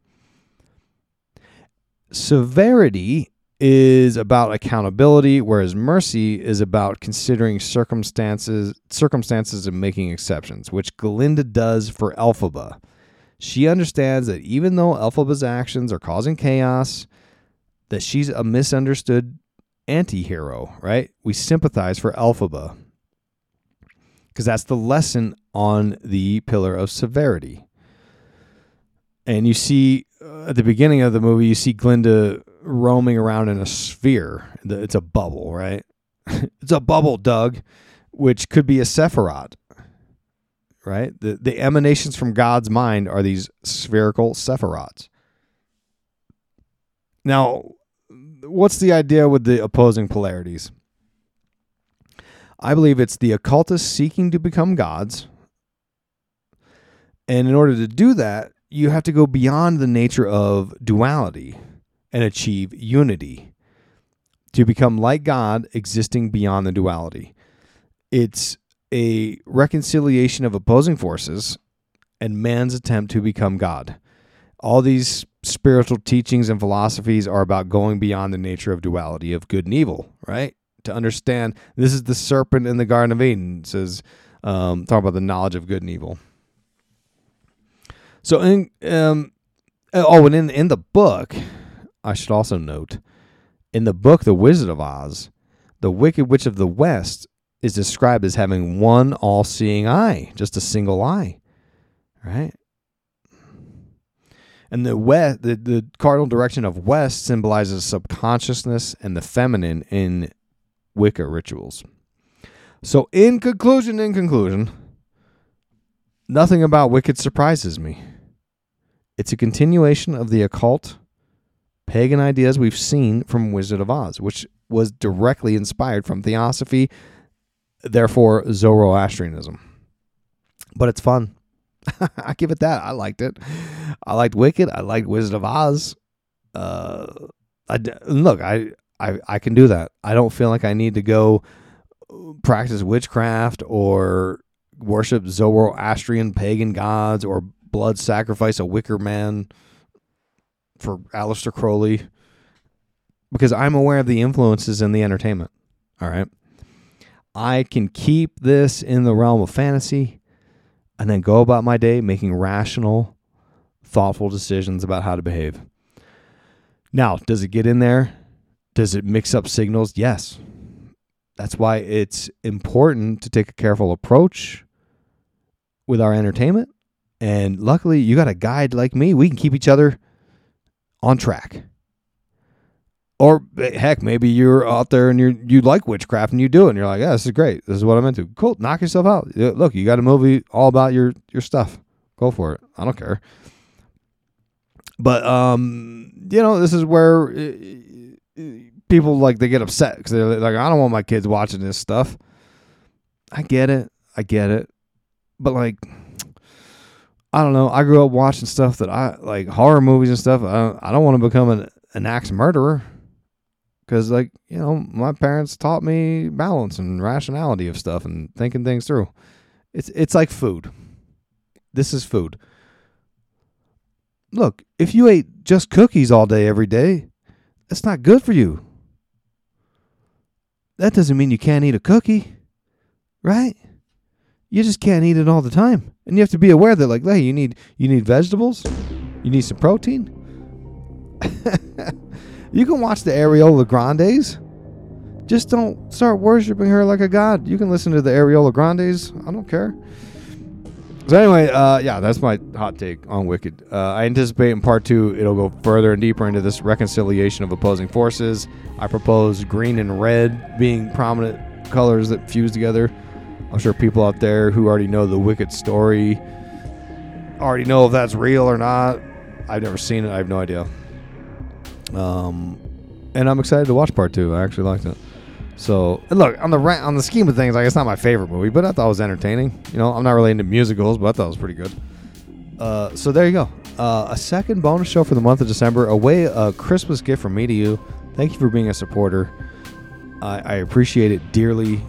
Speaker 1: Severity is about accountability, whereas mercy is about considering circumstances and making exceptions, which Glinda does for Elphaba. She understands that even though Elphaba's actions are causing chaos, that she's a misunderstood anti-hero, right? We sympathize for Elphaba because that's the lesson on the pillar of severity. And you see at the beginning of the movie, you see Glinda roaming around in a sphere. It's a bubble, right? It's a bubble, Doug, which could be a Sephiroth, right? The emanations from God's mind are these spherical Sephiroths. Now, what's the idea with the opposing polarities? I believe it's the occultists seeking to become gods. And in order to do that, you have to go beyond the nature of duality and achieve unity to become like God, existing beyond the duality. It's a reconciliation of opposing forces and man's attempt to become God. All these spiritual teachings and philosophies are about going beyond the nature of duality of good and evil, right? To understand, this is the serpent in the Garden of Eden. It says, talk about the knowledge of good and evil. So in the book, I should also note, in the book The Wizard of Oz, the Wicked Witch of the West is described as having one all-seeing eye, just a single eye, right? And the cardinal direction of west symbolizes subconsciousness and the feminine in Wicca rituals. So in conclusion, nothing about Wicked surprises me. It's a continuation of the occult, pagan ideas we've seen from Wizard of Oz, which was directly inspired from Theosophy, therefore Zoroastrianism. But it's fun. I give it that. I liked it. I liked Wicked. I liked Wizard of Oz. I can do that. I don't feel like I need to go practice witchcraft or worship Zoroastrian pagan gods or blood sacrifice a wicker man. for Aleister Crowley, because I'm aware of the influences in the entertainment. All right. I can keep this in the realm of fantasy and then go about my day making rational, thoughtful decisions about how to behave. Now, does it get in there? Does it mix up signals? Yes. That's why it's important to take a careful approach with our entertainment. And luckily, you got a guide like me. We can keep each other on track. Or heck, maybe you're out there and you like witchcraft and you do it and you're like, yeah, this is great. This is what I'm into. Cool. Knock yourself out. Look, you got a movie all about your stuff. Go for it. I don't care. But, this is where people, like, they get upset because they're like, I don't want my kids watching this stuff. I get it. But, like, I don't know. I grew up watching stuff that I like, horror movies and stuff. I don't want to become an axe murderer. Because, like, my parents taught me balance and rationality of stuff and thinking things through. It's like food. This is food. Look, if you ate just cookies all day, every day, that's not good for you. That doesn't mean you can't eat a cookie, right? You just can't eat it all the time. And you have to be aware that, like, hey, you need vegetables. You need some protein. You can watch the Ariana Grandes. Just don't start worshiping her like a god. You can listen to the Ariana Grandes. I don't care. So anyway, that's my hot take on Wicked. I anticipate in part 2 it'll go further and deeper into this reconciliation of opposing forces. I propose green and red being prominent colors that fuse together. I'm sure people out there who already know the Wicked story already know if that's real or not. I've never seen it. I have no idea. And I'm excited to watch part 2. I actually liked it. So, look, on the scheme of things, like, it's not my favorite movie, but I thought it was entertaining. I'm not really into musicals, but I thought it was pretty good. So there you go. A second bonus show for the month of December. A Christmas gift from me to you. Thank you for being a supporter. I appreciate it dearly.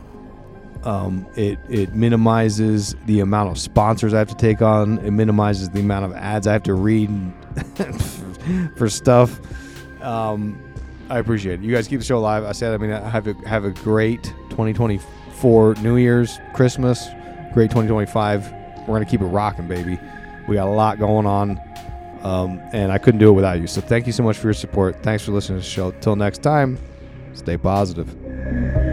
Speaker 1: It minimizes the amount of sponsors I have to take on. It minimizes the amount of ads I have to read for stuff. I appreciate it. You guys keep the show alive. I said, have a great 2024 New Year's, Christmas, great 2025. We're going to keep it rocking, baby. We got a lot going on, and I couldn't do it without you. So thank you so much for your support. Thanks for listening to the show. Till next time, stay positive.